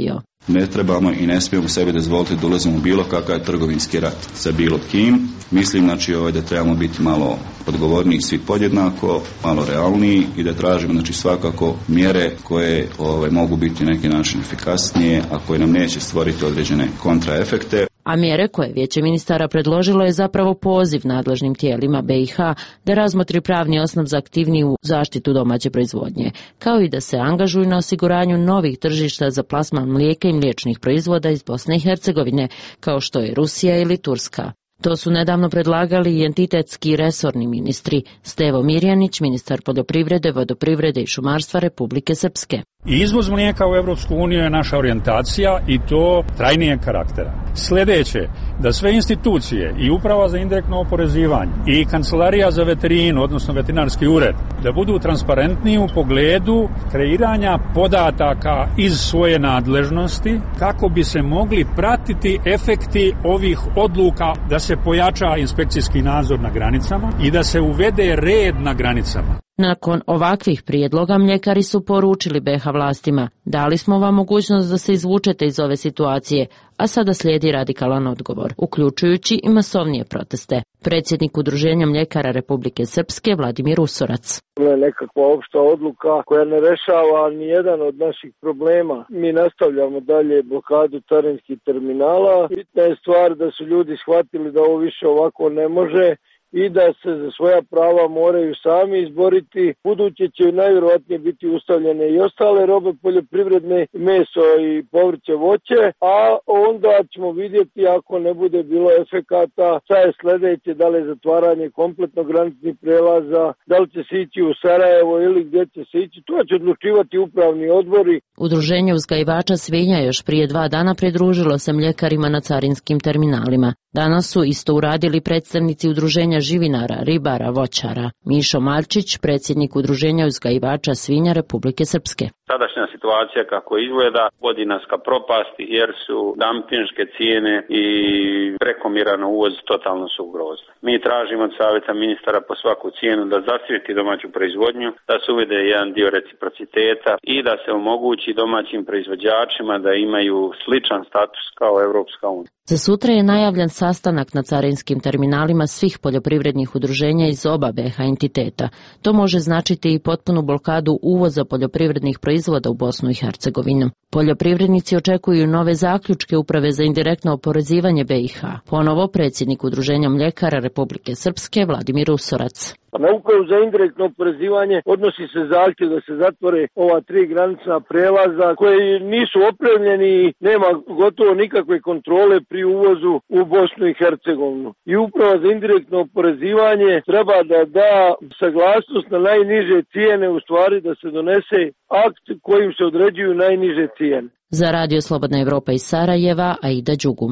Ne trebamo i ne smijemo sebi dozvoliti da ulazimo u bilo kakav trgovinski rat sa bilo kim. Mislim znači ovaj, da trebamo biti malo odgovorniji svi podjednako, malo realniji i da tražimo znači svakako mjere koje ovaj, mogu biti na neki način efikasnije, a koje nam neće stvoriti određene kontraefekte. A mjere koje Vijeće ministara predložilo je zapravo poziv nadležnim tijelima B i H da razmotri pravni osnov za aktivniju zaštitu domaće proizvodnje, kao i da se angažuju na osiguranju novih tržišta za plasman mlijeka i mliječnih proizvoda iz Bosne i Hercegovine, kao što je Rusija ili Turska. To su nedavno predlagali i entitetski resorni ministri Stevo Mirjanić, ministar poljoprivrede, vodoprivrede i šumarstva Republike Srpske. Izvoz mlijeka u Europsku uniju je naša orijentacija i to trajnijeg karaktera. Sljedeće, da sve institucije i Uprava za indirektno oporezivanje i Kancelarija za veterinu, odnosno veterinarski ured, da budu transparentniji u pogledu kreiranja podataka iz svoje nadležnosti kako bi se mogli pratiti efekti ovih odluka, da se pojača inspekcijski nadzor na granicama i da se uvede red na granicama. Nakon ovakvih prijedloga mljekari su poručili B i H vlastima: dali smo vam mogućnost da se izvučete iz ove situacije, a sada slijedi radikalan odgovor, uključujući i masovnije proteste. Predsjednik Udruženja mljekara Republike Srpske Vladimir Usorac. To je nekakva opšta odluka koja ne rešava ni jedan od naših problema. Mi nastavljamo dalje blokadu carinskih terminala. Bitna je stvar da su ljudi shvatili da ovo više ovako ne može i da se za svoja prava moraju sami izboriti. Buduće će najvjerojatnije biti ustavljene i ostale robe poljoprivredne, meso i povrće, voće, a onda ćemo vidjeti ako ne bude bilo efekata, šta je sljedeće, da li je zatvaranje kompletno graničnih prelaza, da li će se ići u Sarajevo ili gdje će se ići, to će odlučivati upravni odbori. Udruženje uzgajivača svinja još prije dva dana pridružilo se mljekarima na carinskim terminalima. Danas su isto uradili predstavnici Udruženja živinara, ribara, voćara. Mišo Malčić, predsjednik Udruženja uzgajivača svinja Republike Srpske. Sadašnja situacija kako izgleda vodi nas ka propasti jer su dampinške cijene i prekomjeran uvoz totalno su ugrozili. Mi tražimo od Savjeta ministara po svaku cijenu da zaštiti domaću proizvodnju, da se uvede jedan dio reciprociteta i da se omogući domaćim proizvođačima da imaju sličan status kao Europska unija. Za sutra je najavljen sastanak na carinskim terminalima svih poljoprivrednih udruženja iz oba B i H entiteta. To može značiti i potpunu blokadu uvoza poljoprivrednih proizvoda u Bosnu i Hercegovinu. Poljoprivrednici očekuju nove zaključke Uprave za indirektno oporezivanje B i H. Ponovo predsjednik Udruženja mljekara Republike Srpske Vladimir Usorac. Na Upravu za indirektno oporezivanje odnosi se zahtjev da se zatvore ova tri granična prelaza koji nisu opremljeni i nema gotovo nikakve kontrole pri uvozu u Bosnu i Hercegovinu. I Uprava za indirektno oporezivanje treba da da saglasnost na najniže cijene, u stvari da se donese akt kojim se određuju najniže cijene. Za Radio Slobodna Evropa iz Sarajeva, Aida Đugum.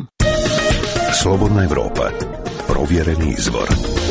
Slobodna Evropa. Provjereni izvor.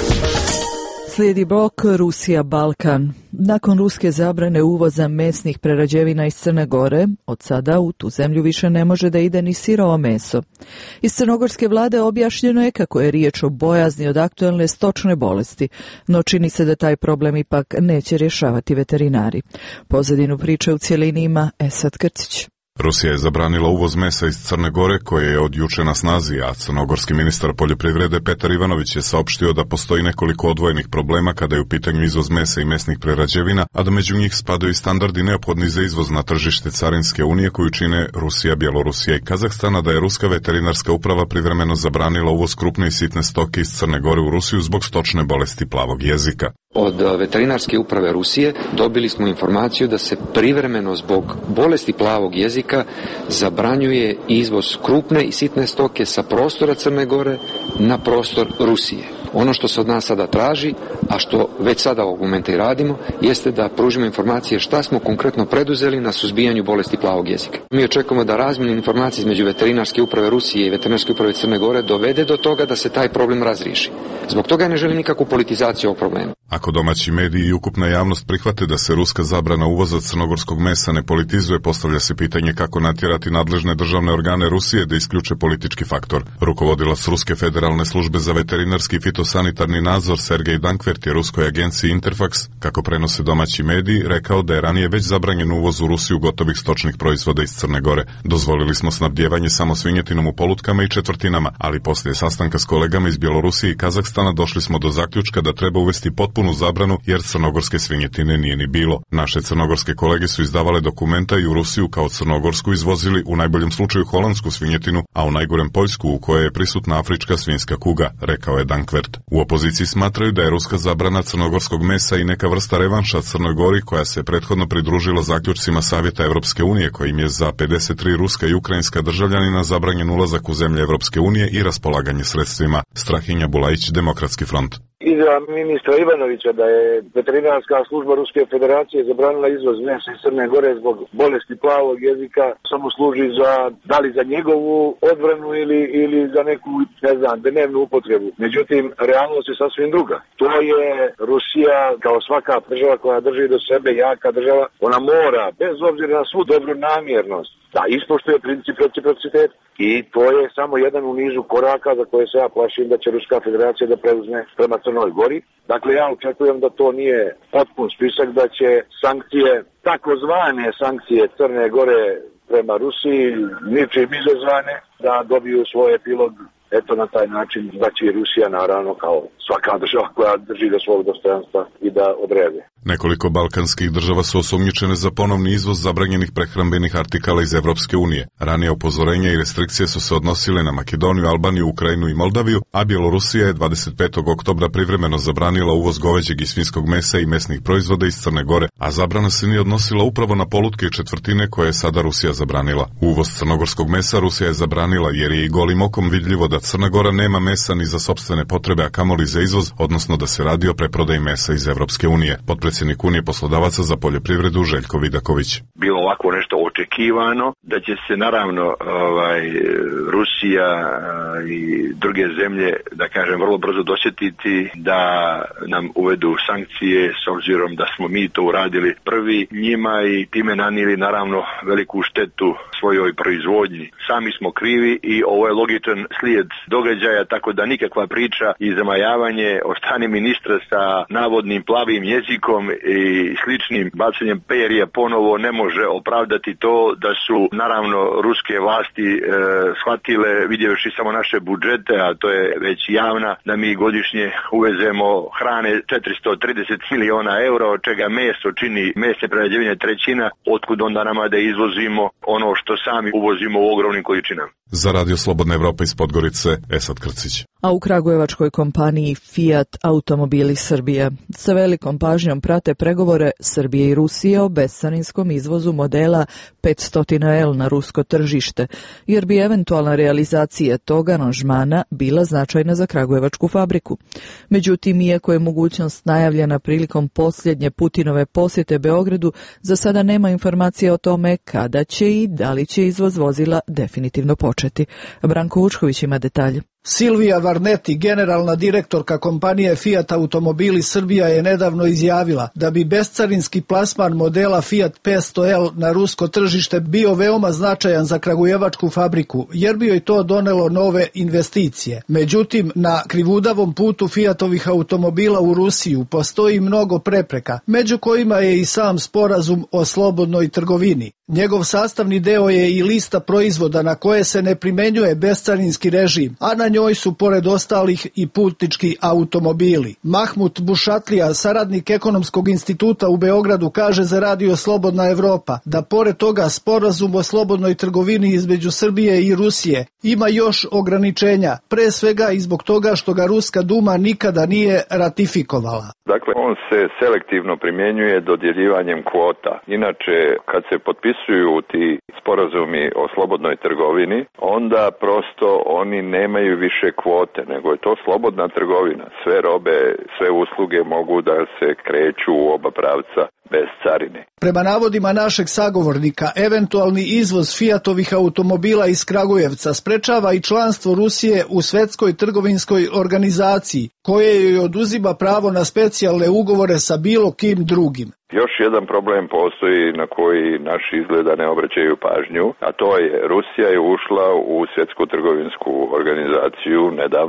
Slijedi blok Rusija-Balkan. Nakon ruske zabrane uvoza mesnih prerađevina iz Crne Gore, od sada u tu zemlju više ne može da ide ni sirovo meso. Iz crnogorske vlade objašnjeno je kako je riječ o bojazni od aktuelne stočne bolesti, no čini se da taj problem ipak neće rješavati veterinari. Pozadinu priče u cjelini ima Esad Krcić. Rusija je zabranila uvoz mesa iz Crne Gore koje je od juče na snazi, a crnogorski ministar poljoprivrede Petar Ivanović je saopštio da postoji nekoliko odvojenih problema kada je u pitanju izvoz mesa i mesnih prerađevina, a da među njih spadaju i standardi neophodni za izvoz na tržište Carinske unije koju čine Rusija, Bjelorusija i Kazahstana, da je Ruska veterinarska uprava privremeno zabranila uvoz krupne i sitne stoke iz Crne Gore u Rusiju zbog stočne bolesti plavog jezika. Od veterinarske uprave Rusije dobili smo informaciju da se privremeno zbog bolesti plavog jezika zabranjuje izvoz krupne i sitne stoke sa prostora Crne Gore na prostor Rusije. Ono što se od nas sada traži, a što već sada ovog momenta i radimo, jeste da pružimo informacije šta smo konkretno preduzeli na suzbijanju bolesti plavog jezika. Mi očekujemo da razmjena informacija između veterinarske uprave Rusije i veterinarske uprave Crne Gore dovede do toga da se taj problem razriješi. Zbog toga ne želim nikakvu politizaciju ovog problema. Ako domaći mediji i ukupna javnost prihvate da se ruska zabrana uvoza crnogorskog mesa ne politizuje, postavlja se pitanje kako natjerati nadležne državne organe Rusije da isključe politički faktor. Rukovodilac Ruske federalne službe za veterinarski i fitosanitarni nadzor Sergej Dankvert Dankvert je ruskoj agenciji Interfax, kako prenose domaći mediji, rekao da je ranije već zabranjen uvoz u Rusiju gotovih stočnih proizvoda iz Crne Gore. Dozvolili smo snabdijevanje samo svinjetinom u polutkama i četvrtinama, ali poslije sastanka s kolegama iz Bjelorusije i Kazahstana došli smo do zaključka da treba uvesti potpunu zabranu jer crnogorske svinjetine nije ni bilo. Naše crnogorske kolege su izdavale dokumenta i u Rusiju kao crnogorsku izvozili u najboljem slučaju holandsku svinjetinu, a u najgorem Poljsku u kojoj je prisutna afrička svinjska kuga, rekao je Dankvert. U opoziciji smatraju da je ruska zabrana crnogorskog mesa i neka vrsta revanša Crnoj Gori koja se prethodno pridružila zaključcima Savjeta Evropske unije kojim je za pedeset tri ruska i ukrajinska državljanina zabranjen ulazak u zemlje Evropske unije i raspolaganje sredstvima. Strahinja Bulajić, Demokratski front. Izjava ministra Ivanovića da je veterinarska služba Ruske federacije zabranila izvoz mesa iz Crne Gore zbog bolesti plavog jezika samo služi za, da li za njegovu odbranu ili, ili za neku, ne znam, dnevnu upotrebu. Međutim, realnost je sasvim druga. To je Rusija kao svaka država koja drži do sebe, jaka država, ona mora, bez obzira na svu dobru namjernost, da ispoštuje princip reciprociteta. I to je samo jedan u nizu koraka za koje se ja plašim da će Ruska federacija da preuzme prema Crnoj Gori. Dakle, ja očekujem da to nije potpun spisak, da će sankcije, takozvane sankcije Crne Gore prema Rusiji, ničim izazvane, da dobiju svoj epilog. Eto, na taj način da će i Rusija, naravno, kao svaka država koja drži do svog dostojanstva i da odrede. Nekoliko balkanskih država su osumnjičene za ponovni izvoz zabranjenih prehrambenih artikala iz Evropske unije. Ranije upozorenja i restrikcije su se odnosile na Makedoniju, Albaniju, Ukrajinu i Moldaviju, a Bjelorusija je dvadeset petog oktobra privremeno zabranila uvoz goveđeg i svinjskog mesa i mesnih proizvoda iz Crne Gore, a zabrana se nije odnosila upravo na polutke i četvrtine koje je sada Rusija zabranila. Uvoz crnogorskog mesa Rusija je zabranila jer je i golim okom vidljivo da Crna Gora nema mesa ni za sopstvene potrebe, a kamoli za izvoz, odnosno da se radi o preprodaji mesa iz Evropske unije. Podpredsjednik Unije poslodavaca za poljoprivredu Željko Vidaković. Bilo ovako nešto očekivano, da će se naravno ovaj, Rusija i druge zemlje, da kažem, vrlo brzo dosjetiti da nam uvedu sankcije s obzirom da smo mi to uradili prvi njima i time nanijeli naravno veliku štetu svojoj proizvodnji. Sami smo krivi i ovo je logičan slijed događaja, tako da nikakva priča i zamajavanje od strane ministra sa navodnim plavim jezikom i sličnim bacanjem perja ponovo ne može opravdati to da su naravno ruske vlasti e, shvatile, vidjevši samo naše budžete, a to je već javna, da mi godišnje uvezemo hrane četiristo trideset miliona eura, od čega meso čini, mesne prerađevine trećina, otkud onda nama da izvozimo ono što sami uvozimo u ogromnim količinama. Za Radio Slobodna Evropa iz Podgorice, Esad Krcić. A u kragujevačkoj kompaniji Fiat Automobili Srbije sa velikom pažnjom prate pregovore Srbije i Rusije o bescarinskom izvozu modela petsto L na rusko tržište, jer bi eventualna realizacija tog aranžmana bila značajna za kragujevačku fabriku. Međutim, iako je mogućnost najavljena prilikom posljednje Putinove posjete Beogradu, za sada nema informacije o tome kada će i da li će izvoz vozila definitivno početi. Branko Vučković ima detalje. Silvija Varneti, generalna direktorka kompanije Fiat Automobili Srbija, je nedavno izjavila da bi bescarinski plasman modela Fiat petsto L na rusko tržište bio veoma značajan za kragujevačku fabriku, jer bi joj to donelo nove investicije. Međutim, na krivudavom putu Fiatovih automobila u Rusiju postoji mnogo prepreka, među kojima je i sam sporazum o slobodnoj trgovini. Njegov sastavni deo je i lista proizvoda na koje se ne primenjuje bescarinski režim, a na njoj su pored ostalih i putnički automobili. Mahmut Bušatlija, saradnik Ekonomskog instituta u Beogradu, kaže za Radio Slobodna Evropa da pored toga sporazum o slobodnoj trgovini između Srbije i Rusije ima još ograničenja, pre svega i zbog toga što ga Ruska Duma nikada nije ratifikovala. Dakle, on se selektivno primjenjuje dodjeljivanjem kvota. Inače, kad se potpisuju ti sporazumi o slobodnoj trgovini, onda prosto oni nemaju više kvote, nego je to slobodna trgovina. Sve robe, sve usluge mogu da se kreću u oba pravca bez carine. Prema navodima našeg sagovornika, eventualni izvoz Fiatovih automobila iz Kragujevca sprečava i članstvo Rusije u Svetskoj trgovinskoj organizaciji, koje joj oduzima pravo na specijalne ugovore sa bilo kim drugim. Još jedan problem postoji na koji naši izgleda ne obraćaju pažnju, a to je Rusija je ušla u Svjetsku trgovinsku organizaciju nedavno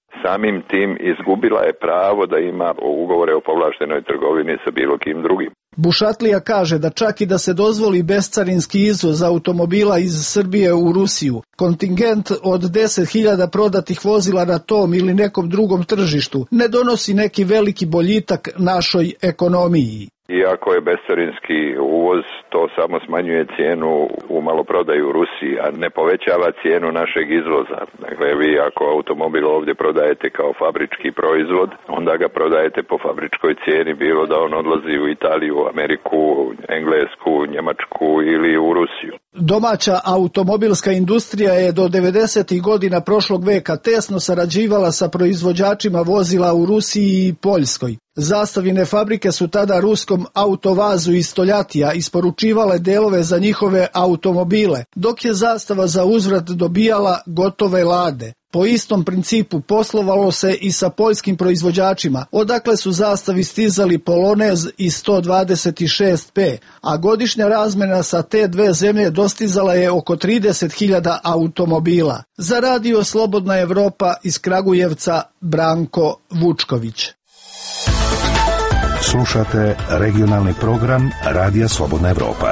Samim tim izgubila je pravo da ima ugovore o povlaštenoj trgovini sa bilo kim drugim. Bušatlija kaže da čak i da se dozvoli bescarinski izvoz automobila iz Srbije u Rusiju, kontingent od deset hiljada prodatih vozila na tom ili nekom drugom tržištu ne donosi neki veliki boljitak našoj ekonomiji. Iako je bescarinski uvoz, to samo smanjuje cijenu u maloprodaju u Rusiji, a ne povećava cijenu našeg izvoza. Dakle, vi ako automobil ovdje prodajete kao fabrički proizvod, onda ga prodajete po fabričkoj cijeni, bilo da on odlazi u Italiju, Ameriku, Englesku, Njemačku ili u Rusiju. Domaća automobilska industrija je do devedesetih godina prošlog veka tesno sarađivala sa proizvođačima vozila u Rusiji i Poljskoj. Zastavine fabrike su tada ruskom Autovazu iz Stoljatija isporučivale delove za njihove automobile, dok je Zastava za uzvrat dobijala gotove lade. Po istom principu poslovalo se i sa poljskim proizvođačima, odakle su Zastavi stizali Polonez i sto dvadeset šest P, a godišnja razmena sa te dve zemlje dostizala je oko trideset hiljada automobila. Za radio Slobodna Evropa iz Kragujevca, Branko Vučković. Slušate regionalni program Radija Slobodna Evropa.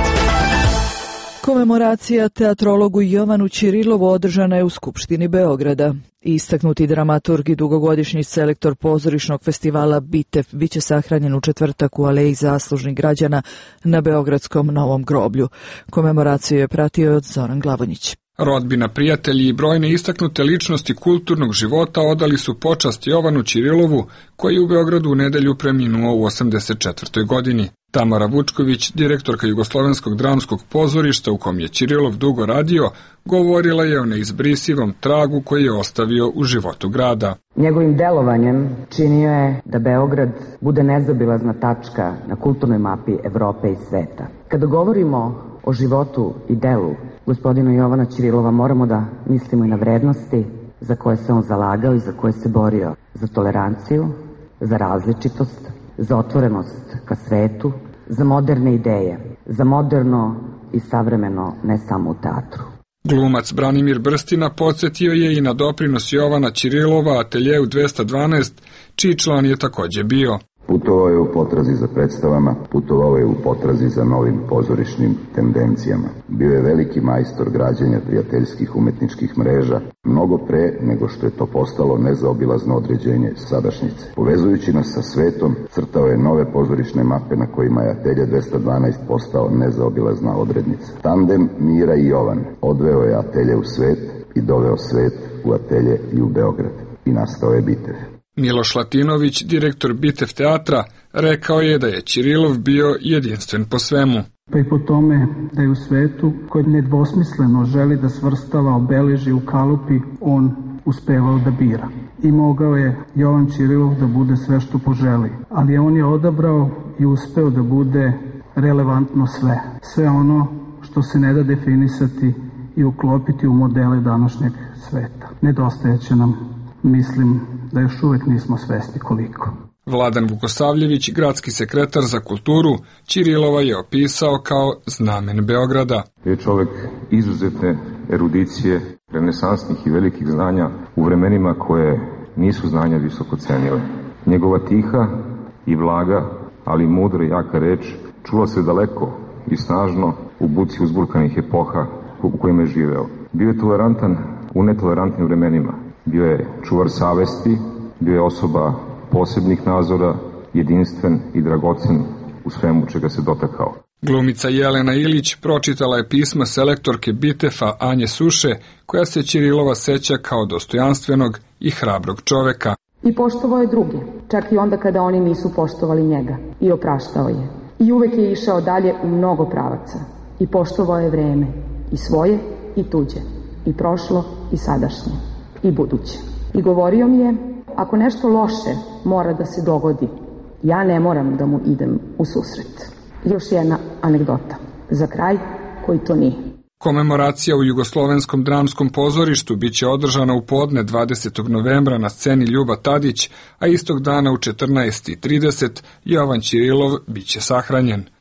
Komemoracija teatrologu Jovanu Ćirilovu održana je u Skupštini Beograda. Istaknuti dramaturg i dugogodišnji selektor pozorišnog festivala Bitev biće sahranjen u četvrtak u Aleji zaslužnih građana na Beogradskom Novom groblju. Komemoraciju je pratio od Zoran Glavonjić. Rodbina, prijatelji i brojne istaknute ličnosti kulturnog života odali su počast Jovanu Ćirilovu, koji je u Beogradu u nedelju preminuo u osamdeset četvrtoj godini. Tamara Vučković, direktorka Jugoslovenskog dramskog pozorišta u kom je Ćirilov dugo radio, govorila je o neizbrisivom tragu koji je ostavio u životu grada. Njegovim delovanjem činio je da Beograd bude nezaobilazna tačka na kulturnoj mapi Evrope i sveta. Kada govorimo o životu i delu gospodina Jovana Ćirilova, moramo da mislimo i na vrednosti za koje se on zalagao i za koje se borio. Za toleranciju, za različitost, za otvorenost ka svetu, za moderne ideje, za moderno i savremeno ne samo u teatru. Glumac Branimir Brstina podsjetio je i na doprinos Jovana Ćirilova ateljeu dvesta dvanaest, čiji član je također bio. Putovao je u potrazi za predstavama, putovao je u potrazi za novim pozorišnim tendencijama. Bio je veliki majstor građenja prijateljskih umetničkih mreža, mnogo pre nego što je to postalo nezaobilazno određenje sadašnjice. Povezujući nas sa svetom, crtao je nove pozorišne mape na kojima je atelje dvesta dvanaest postao nezaobilazna odrednica. Tandem Mira i Jovan odveo je atelje u svet i doveo svet u atelje i u Beograd. I nastao je Bitev. Miloš Latinović, direktor Bitev teatra, rekao je da je Ćirilov bio jedinstven po svemu. Pa i po tome da je u svetu koji nedvosmisleno želi da svrstava obeleži u kalupi, on uspevao da bira. I mogao je Jovan Ćirilov da bude sve što poželi, ali on je odabrao i uspeo da bude relevantno sve. Sve ono što se ne da definisati i uklopiti u modele današnjeg sveta. Nedostajeće nam, mislim da još uvijek nismo svesni koliko. Vladan Vukosavljević, gradski sekretar za kulturu, Ćirilova je opisao kao znamen Beograda. Je čovjek izuzetne erudicije, renesansnih i velikih znanja u vremenima koje nisu znanja visoko cenile. Njegova tiha i vlaga, ali mudra i jaka reč, čula se daleko i snažno u buci uzburkanih epoha u kojima je živeo. Bio je tolerantan u netolerantnim vremenima. Bio je čuvar savesti, bio je osoba posebnih nazora, jedinstven i dragocen u svemu čega se dotakao. Glumica Jelena Ilić pročitala je pisma selektorke Bitefa Anje Suše, koja se Ćirilova seća kao dostojanstvenog i hrabrog čoveka. I poštovao je druge, čak i onda kada oni nisu poštovali njega. I opraštao je. I uvek je išao dalje u mnogo pravaca. I poštovao je vreme. I svoje i tuđe. I prošlo i sadašnje. I buduće. I govorio mi je, ako nešto loše mora da se dogodi, ja ne moram da mu idem u susret. Još jedna anegdota. Za kraj, koji to nije. Komemoracija u Jugoslovenskom dramskom pozorištu biće održana u podne dvadesetog novembra na sceni Ljuba Tadić, a istog dana u četrnaest i trideset Jovan Ćirilov biće sahranjen.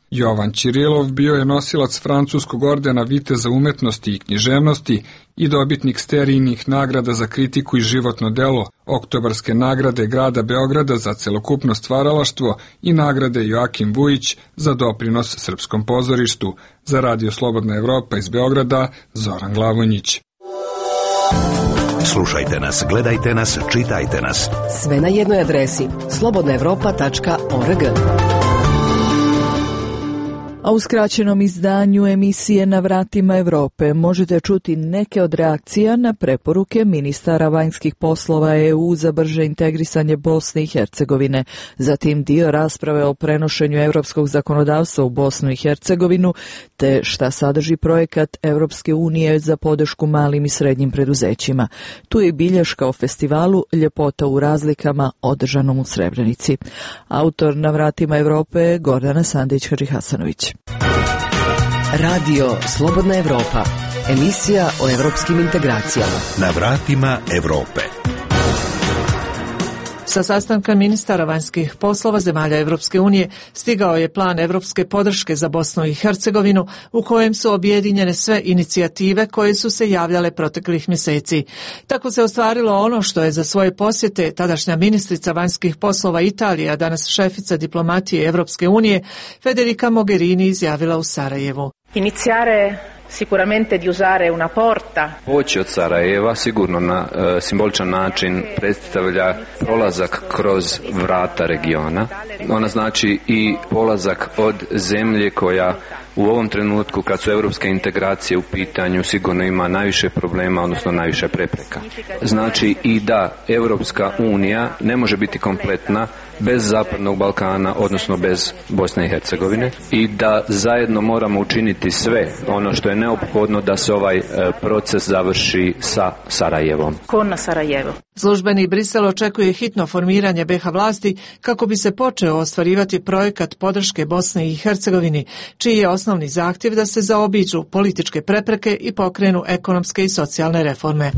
Jovan Čirilov bio je nosilac francuskog ordena Viteza umetnosti i književnosti i dobitnik sterijnih nagrada za kritiku i životno delo, oktobarske nagrade grada Beograda za celokupno stvaralaštvo i nagrade Joakim Vujić za doprinos srpskom pozorištu. Za Radio Slobodna Evropa iz Beograda, Zoran Glavonjić. Slušajte nas, gledajte nas, čitajte nas. Sve na jednoj adresi slobodna evropa tačka org. A u skraćenom izdanju emisije Na vratima Evrope možete čuti neke od reakcija na preporuke ministara vanjskih poslova E U za brže integrisanje Bosne i Hercegovine, zatim dio rasprave o prenošenju evropskog zakonodavstva u Bosnu i Hercegovinu, te šta sadrži projekat Evropske unije za podršku malim i srednjim preduzećima. Tu je i bilješka o festivalu Ljepota u razlikama održanom u Srebrenici. Autor Na vratima Evrope je Gordana Sandić-Hadžihasanović. Radio Slobodna Evropa, emisija o evropskim integracijama. Na vratima Evrope. Sa sastanka ministara vanjskih poslova zemalja Evropske unije stigao je plan evropske podrške za Bosnu i Hercegovinu u kojem su objedinjene sve inicijative koje su se javljale proteklih mjeseci. Tako se ostvarilo ono što je za svoje posjete tadašnja ministrica vanjskih poslova Italije, a danas šefica diplomatije Evropske unije, Federica Mogherini izjavila u Sarajevu. Iniziare sicuramente di usare una porta. Poći od Sarajeva sigurno na e, simboličan način predstavlja prolazak kroz vrata regiona. Ona znači i polazak od zemlje koja u ovom trenutku kad su europske integracije u pitanju sigurno ima najviše problema, odnosno najviše prepreka. Znači i da Europska unija ne može biti kompletna bez Zapadnog Balkana, odnosno bez Bosne i Hercegovine, i da zajedno moramo učiniti sve ono što je neophodno da se ovaj proces završi sa Sarajevom. Con Sarajevo. Službeni Brisel očekuje hitno formiranje B iH vlasti kako bi se počeo ostvarivati projekat podrške Bosne i Hercegovini, čiji je osnovni zahtjev da se zaobiđu političke prepreke i pokrenu ekonomske i socijalne reforme.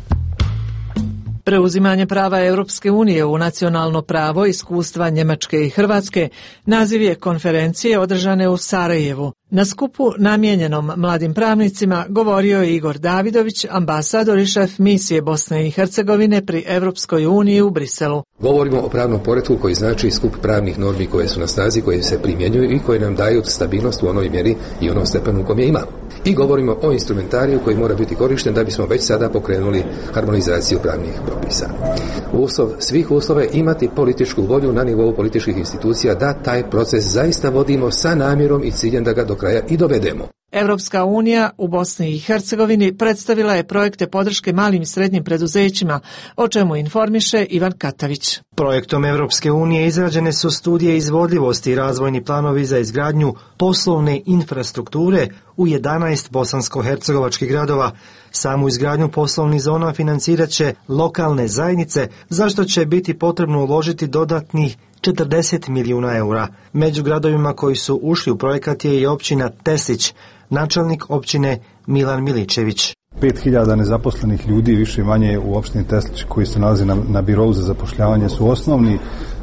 Preuzimanje prava Europske unije u nacionalno pravo, iskustva Njemačke i Hrvatske, naziv je konferencije održane u Sarajevu. Na skupu namijenjenom mladim pravnicima govorio je Igor Davidović, ambasador i šef misije Bosne i Hercegovine pri Europskoj uniji u Briselu. Govorimo o pravnom poretku koji znači skup pravnih normi koje su na snazi, koje se primjenjuju i koje nam daju stabilnost u onoj mjeri i onom stepenu u kom je imamo. I govorimo o instrumentariju koji mora biti korišten da bismo već sada pokrenuli harmonizaciju pravnih propisa. Uslov svih uslova je imati političku volju na nivou političkih institucija da taj proces zaista vodimo sa namjerom i ciljem da ga do kraja i dovedemo. Europska unija u Bosni i Hercegovini predstavila je projekte podrške malim i srednjim preduzećima, o čemu informiše Ivan Katavić. Projektom Europske unije izrađene su studije izvodljivosti i razvojni planovi za izgradnju poslovne infrastrukture u jedanaest bosansko-hercegovačkih gradova. Samu izgradnju poslovnih zona financirat će lokalne zajednice, za što će biti potrebno uložiti dodatnih četrdeset milijuna eura. Među gradovima koji su ušli u projekat je i općina Teslić, načelnik općine Milan Miličević. pet hiljada nezaposlenih ljudi više manje u opštini Teslić koji se nalazi na, na birou za zapošljavanje su osnovni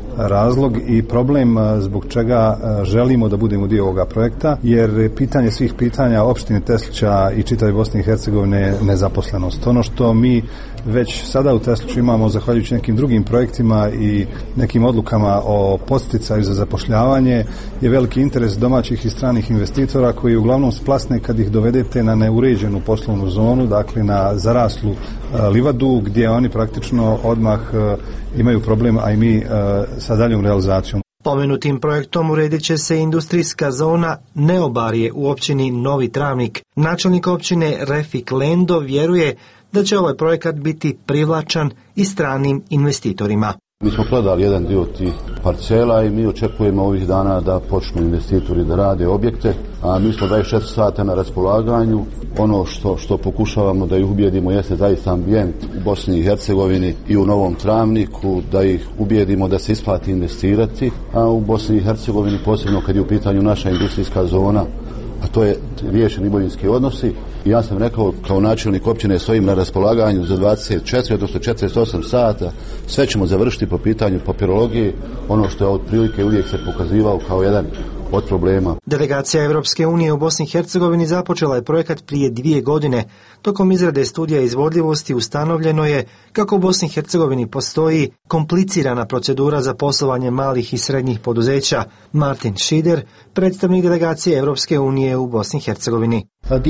razlog i problem zbog čega želimo da budemo dio ovoga projekta, jer pitanje svih pitanja opštine Teslića i čitave Bosne i Hercegovine je nezaposlenost. Ono što mi već sada u Tesliću imamo, zahvaljujući nekim drugim projektima i nekim odlukama o podsticaju za zapošljavanje, je veliki interes domaćih i stranih investitora koji uglavnom splasne kad ih dovedete na neuređenu poslovnu zonu, dakle na zaraslu livadu, gdje oni praktično odmah imaju problem, a i mi sa daljom realizacijom. Pomenutim projektom uredit će se industrijska zona Neobarje u općini Novi Travnik. Načelnik općine Refik Lendo vjeruje da će ovaj projekat biti privlačan i stranim investitorima. Mi smo prodali jedan dio tih parcela i mi očekujemo ovih dana da počnu investitori da rade objekte, a mi smo dvadeset četiri sata na raspolaganju. Ono što, što pokušavamo da ih ubijedimo jeste zaista ambijent u Bosni i Hercegovini i u Novom Travniku, da ih ubijedimo da se isplati investirati, a u Bosni i Hercegovini posebno kad je u pitanju naša industrijska zona, a to je riješeni imovinski odnosi. I ja sam rekao, kao načelnik općine stojim na raspolaganju za dvadeset četiri, odnosno četrdeset osam sata. Sve ćemo završiti po pitanju papirologije, ono što je otprilike uvijek se pokazivao kao jedan od problema. Delegacija Evropske unije u Bosni i Hercegovini započela je projekat prije dvije godine. Tokom izrade studija izvodljivosti ustanovljeno je kako u Bosni i Hercegovini postoji komplicirana procedura za poslovanje malih i srednjih poduzeća. Martin Šider, predstavnik delegacije Evropske unije u Bosni i Hercegovini.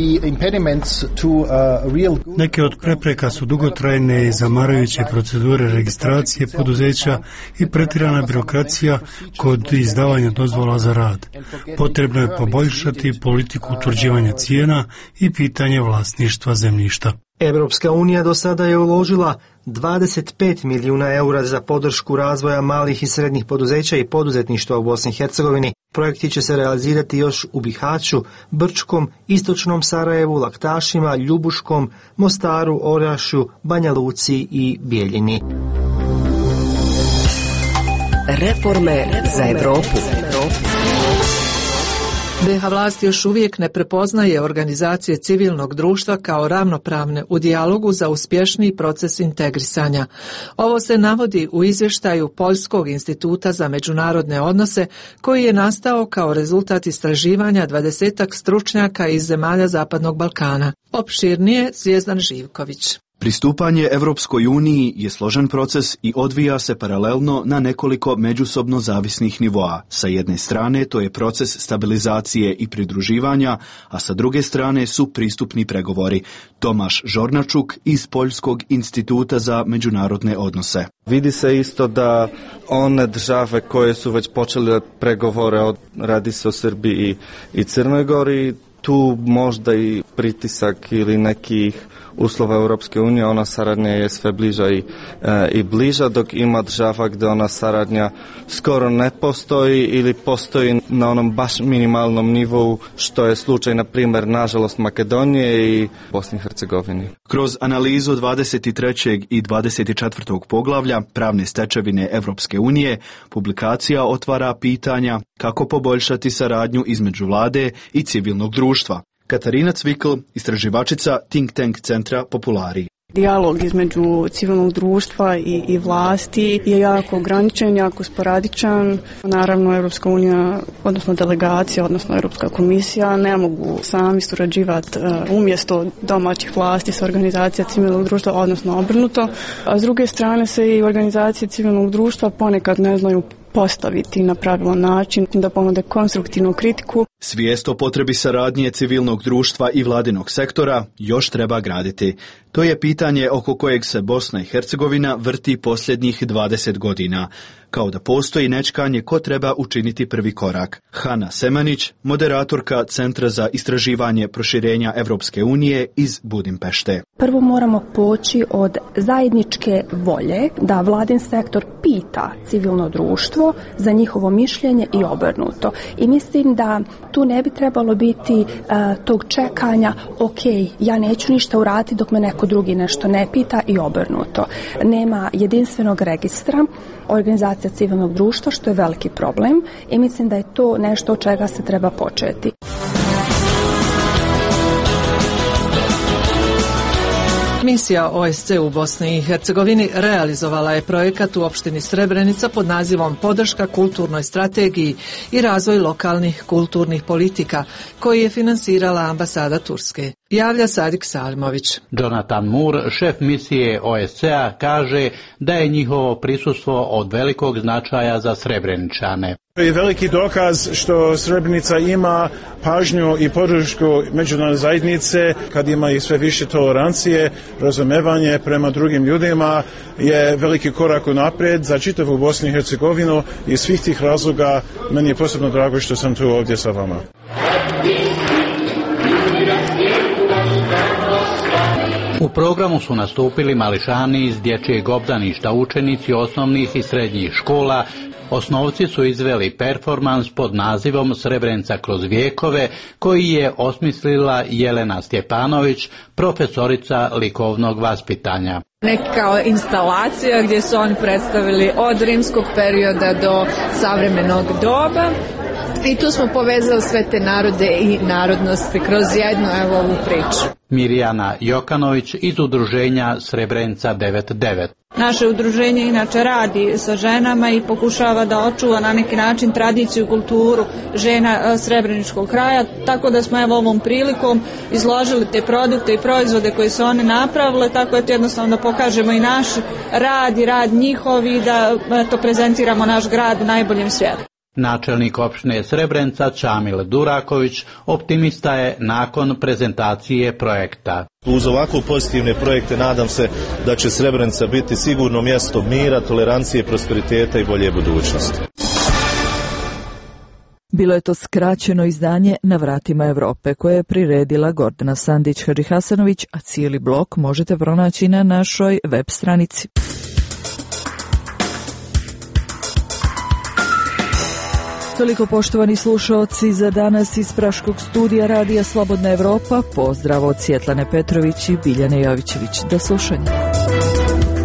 Neke od prepreka su dugotrajne i zamarajuće procedure registracije poduzeća i pretjerana birokracija kod izdavanja dozvola za rad. Potrebno je poboljšati politiku utvrđivanja cijena i pitanje vlasništva zemljišta. Evropska unija do sada je uložila dvadeset pet milijuna eura za podršku razvoja malih i srednjih poduzeća i poduzetništva u Bosni i Hercegovini. Projekti će se realizirati još u Bihaću, Brčkom, Istočnom Sarajevu, Laktašima, Ljubuškom, Mostaru, Orašju, Banja Luci i Bijeljini. Reforme za Evropu. be ha vlast još uvijek ne prepoznaje organizacije civilnog društva kao ravnopravne u dijalogu za uspješniji proces integrisanja. Ovo se navodi u izvještaju Poljskog instituta za međunarodne odnose koji je nastao kao rezultat istraživanja dvadesetak stručnjaka iz zemalja Zapadnog Balkana. Opširnije Zvijezdan Živković. Pristupanje Evropskoj uniji je složen proces i odvija se paralelno na nekoliko međusobno zavisnih nivoa. Sa jedne strane to je proces stabilizacije i pridruživanja, a sa druge strane su pristupni pregovori. Tomaš Žornačuk iz Poljskog instituta za međunarodne odnose. Vidi se isto da one države koje su već počele pregovore, radi se o Srbiji i Crnoj Gori, tu možda i pritisak ili nekih uslova Europske unije, ona saradnja je sve bliža i, e, i bliža, dok ima država gdje ona saradnja skoro ne postoji ili postoji na onom baš minimalnom nivou, što je slučaj, na primjer, nažalost, Makedonije i Bosni i Hercegovini. Kroz analizu dvadeset trećeg i dvadeset četvrtog poglavlja pravne stečevine Evropske unije, publikacija otvara pitanja kako poboljšati saradnju između vlade i civilnog društva. Katarina Cvikl, istraživačica Think Tank centra Populari. Dijalog između civilnog društva i, i vlasti je jako ograničen, jako sporadičan. Naravno, Europska unija, odnosno delegacija, odnosno Europska komisija ne mogu sami surađivati uh, umjesto domaćih vlasti sa organizacija civilnog društva, odnosno obrnuto. A s druge strane se i organizacije civilnog društva ponekad ne znaju postaviti na pravilan način, da ponude konstruktivnu kritiku. Svijest o potrebi saradnje civilnog društva i vladinog sektora još treba graditi. To je pitanje oko kojeg se Bosna i Hercegovina vrti posljednjih dvadeset godina. Kao da postoji nečkanje ko treba učiniti prvi korak. Hana Semanić, moderatorka Centra za istraživanje proširenja Evropske unije iz Budimpešte. Prvo moramo poći od zajedničke volje da vladin sektor pita civilno društvo za njihovo mišljenje i obrnuto. I mislim da tu ne bi trebalo biti uh, tog čekanja, ok, ja neću ništa uraditi dok me neko drugi nešto ne pita i obrnuto. Nema jedinstvenog registra organizacija civilnog društva, što je veliki problem i mislim da je to nešto od čega se treba početi. Misija O S C u Bosni i Hercegovini realizovala je projekat u opštini Srebrenica pod nazivom Podrška kulturnoj strategiji i razvoj lokalnih kulturnih politika, koji je finansirala ambasada Turske. Javlja Sadik Salimović. Jonathan Moore, šef misije O S C-a, kaže da je njihovo prisustvo od velikog značaja za Srebreničane. To je veliki dokaz što Srebrenica ima pažnju i podršku međunarodne zajednice, kad ima i sve više tolerancije, razumevanje prema drugim ljudima je veliki korak unaprijed za čitavu Bosnu i Hercegovinu i iz svih tih razloga meni je posebno drago što sam tu ovdje sa vama. U programu su nastupili mališani iz dječjeg obdaništa, učenici osnovnih i srednjih škola. Osnovci su izveli performans pod nazivom Srebrenica kroz vijekove, koji je osmislila Jelena Stjepanović, profesorica likovnog vaspitanja. Neka instalacija gdje su oni predstavili od rimskog perioda do savremenog doba. I tu smo povezali sve te narode i narodnosti kroz jednu evo ovu priču. Mirjana Jokanović iz udruženja Srebrenica devedeset devet. Naše udruženje inače radi sa ženama i pokušava da očuva na neki način tradiciju i kulturu žena srebreničkog kraja, tako da smo evo ovom prilikom izložili te produkte i proizvode koje su one napravile, tako je to jednostavno da pokažemo i naš rad i rad njihov i da to prezentiramo naš grad u najboljem svjetlu. Načelnik opštine Srebrenica Čamil Duraković optimista je nakon prezentacije projekta. Uz ovako pozitivne projekte nadam se da će Srebrenica biti sigurno mjesto mira, tolerancije, prosperiteta i bolje budućnosti. Bilo je to skraćeno izdanje Na vratima Evrope koje je priredila Gordana Sandić-Hadžihasanović, a cijeli blok možete pronaći na našoj web stranici. Toliko, poštovani slušaoci, za danas iz Praškog studija Radija Slobodna Evropa. Pozdrav od Svjetlane Petrović i Biljane Jovićević. Do slušanja.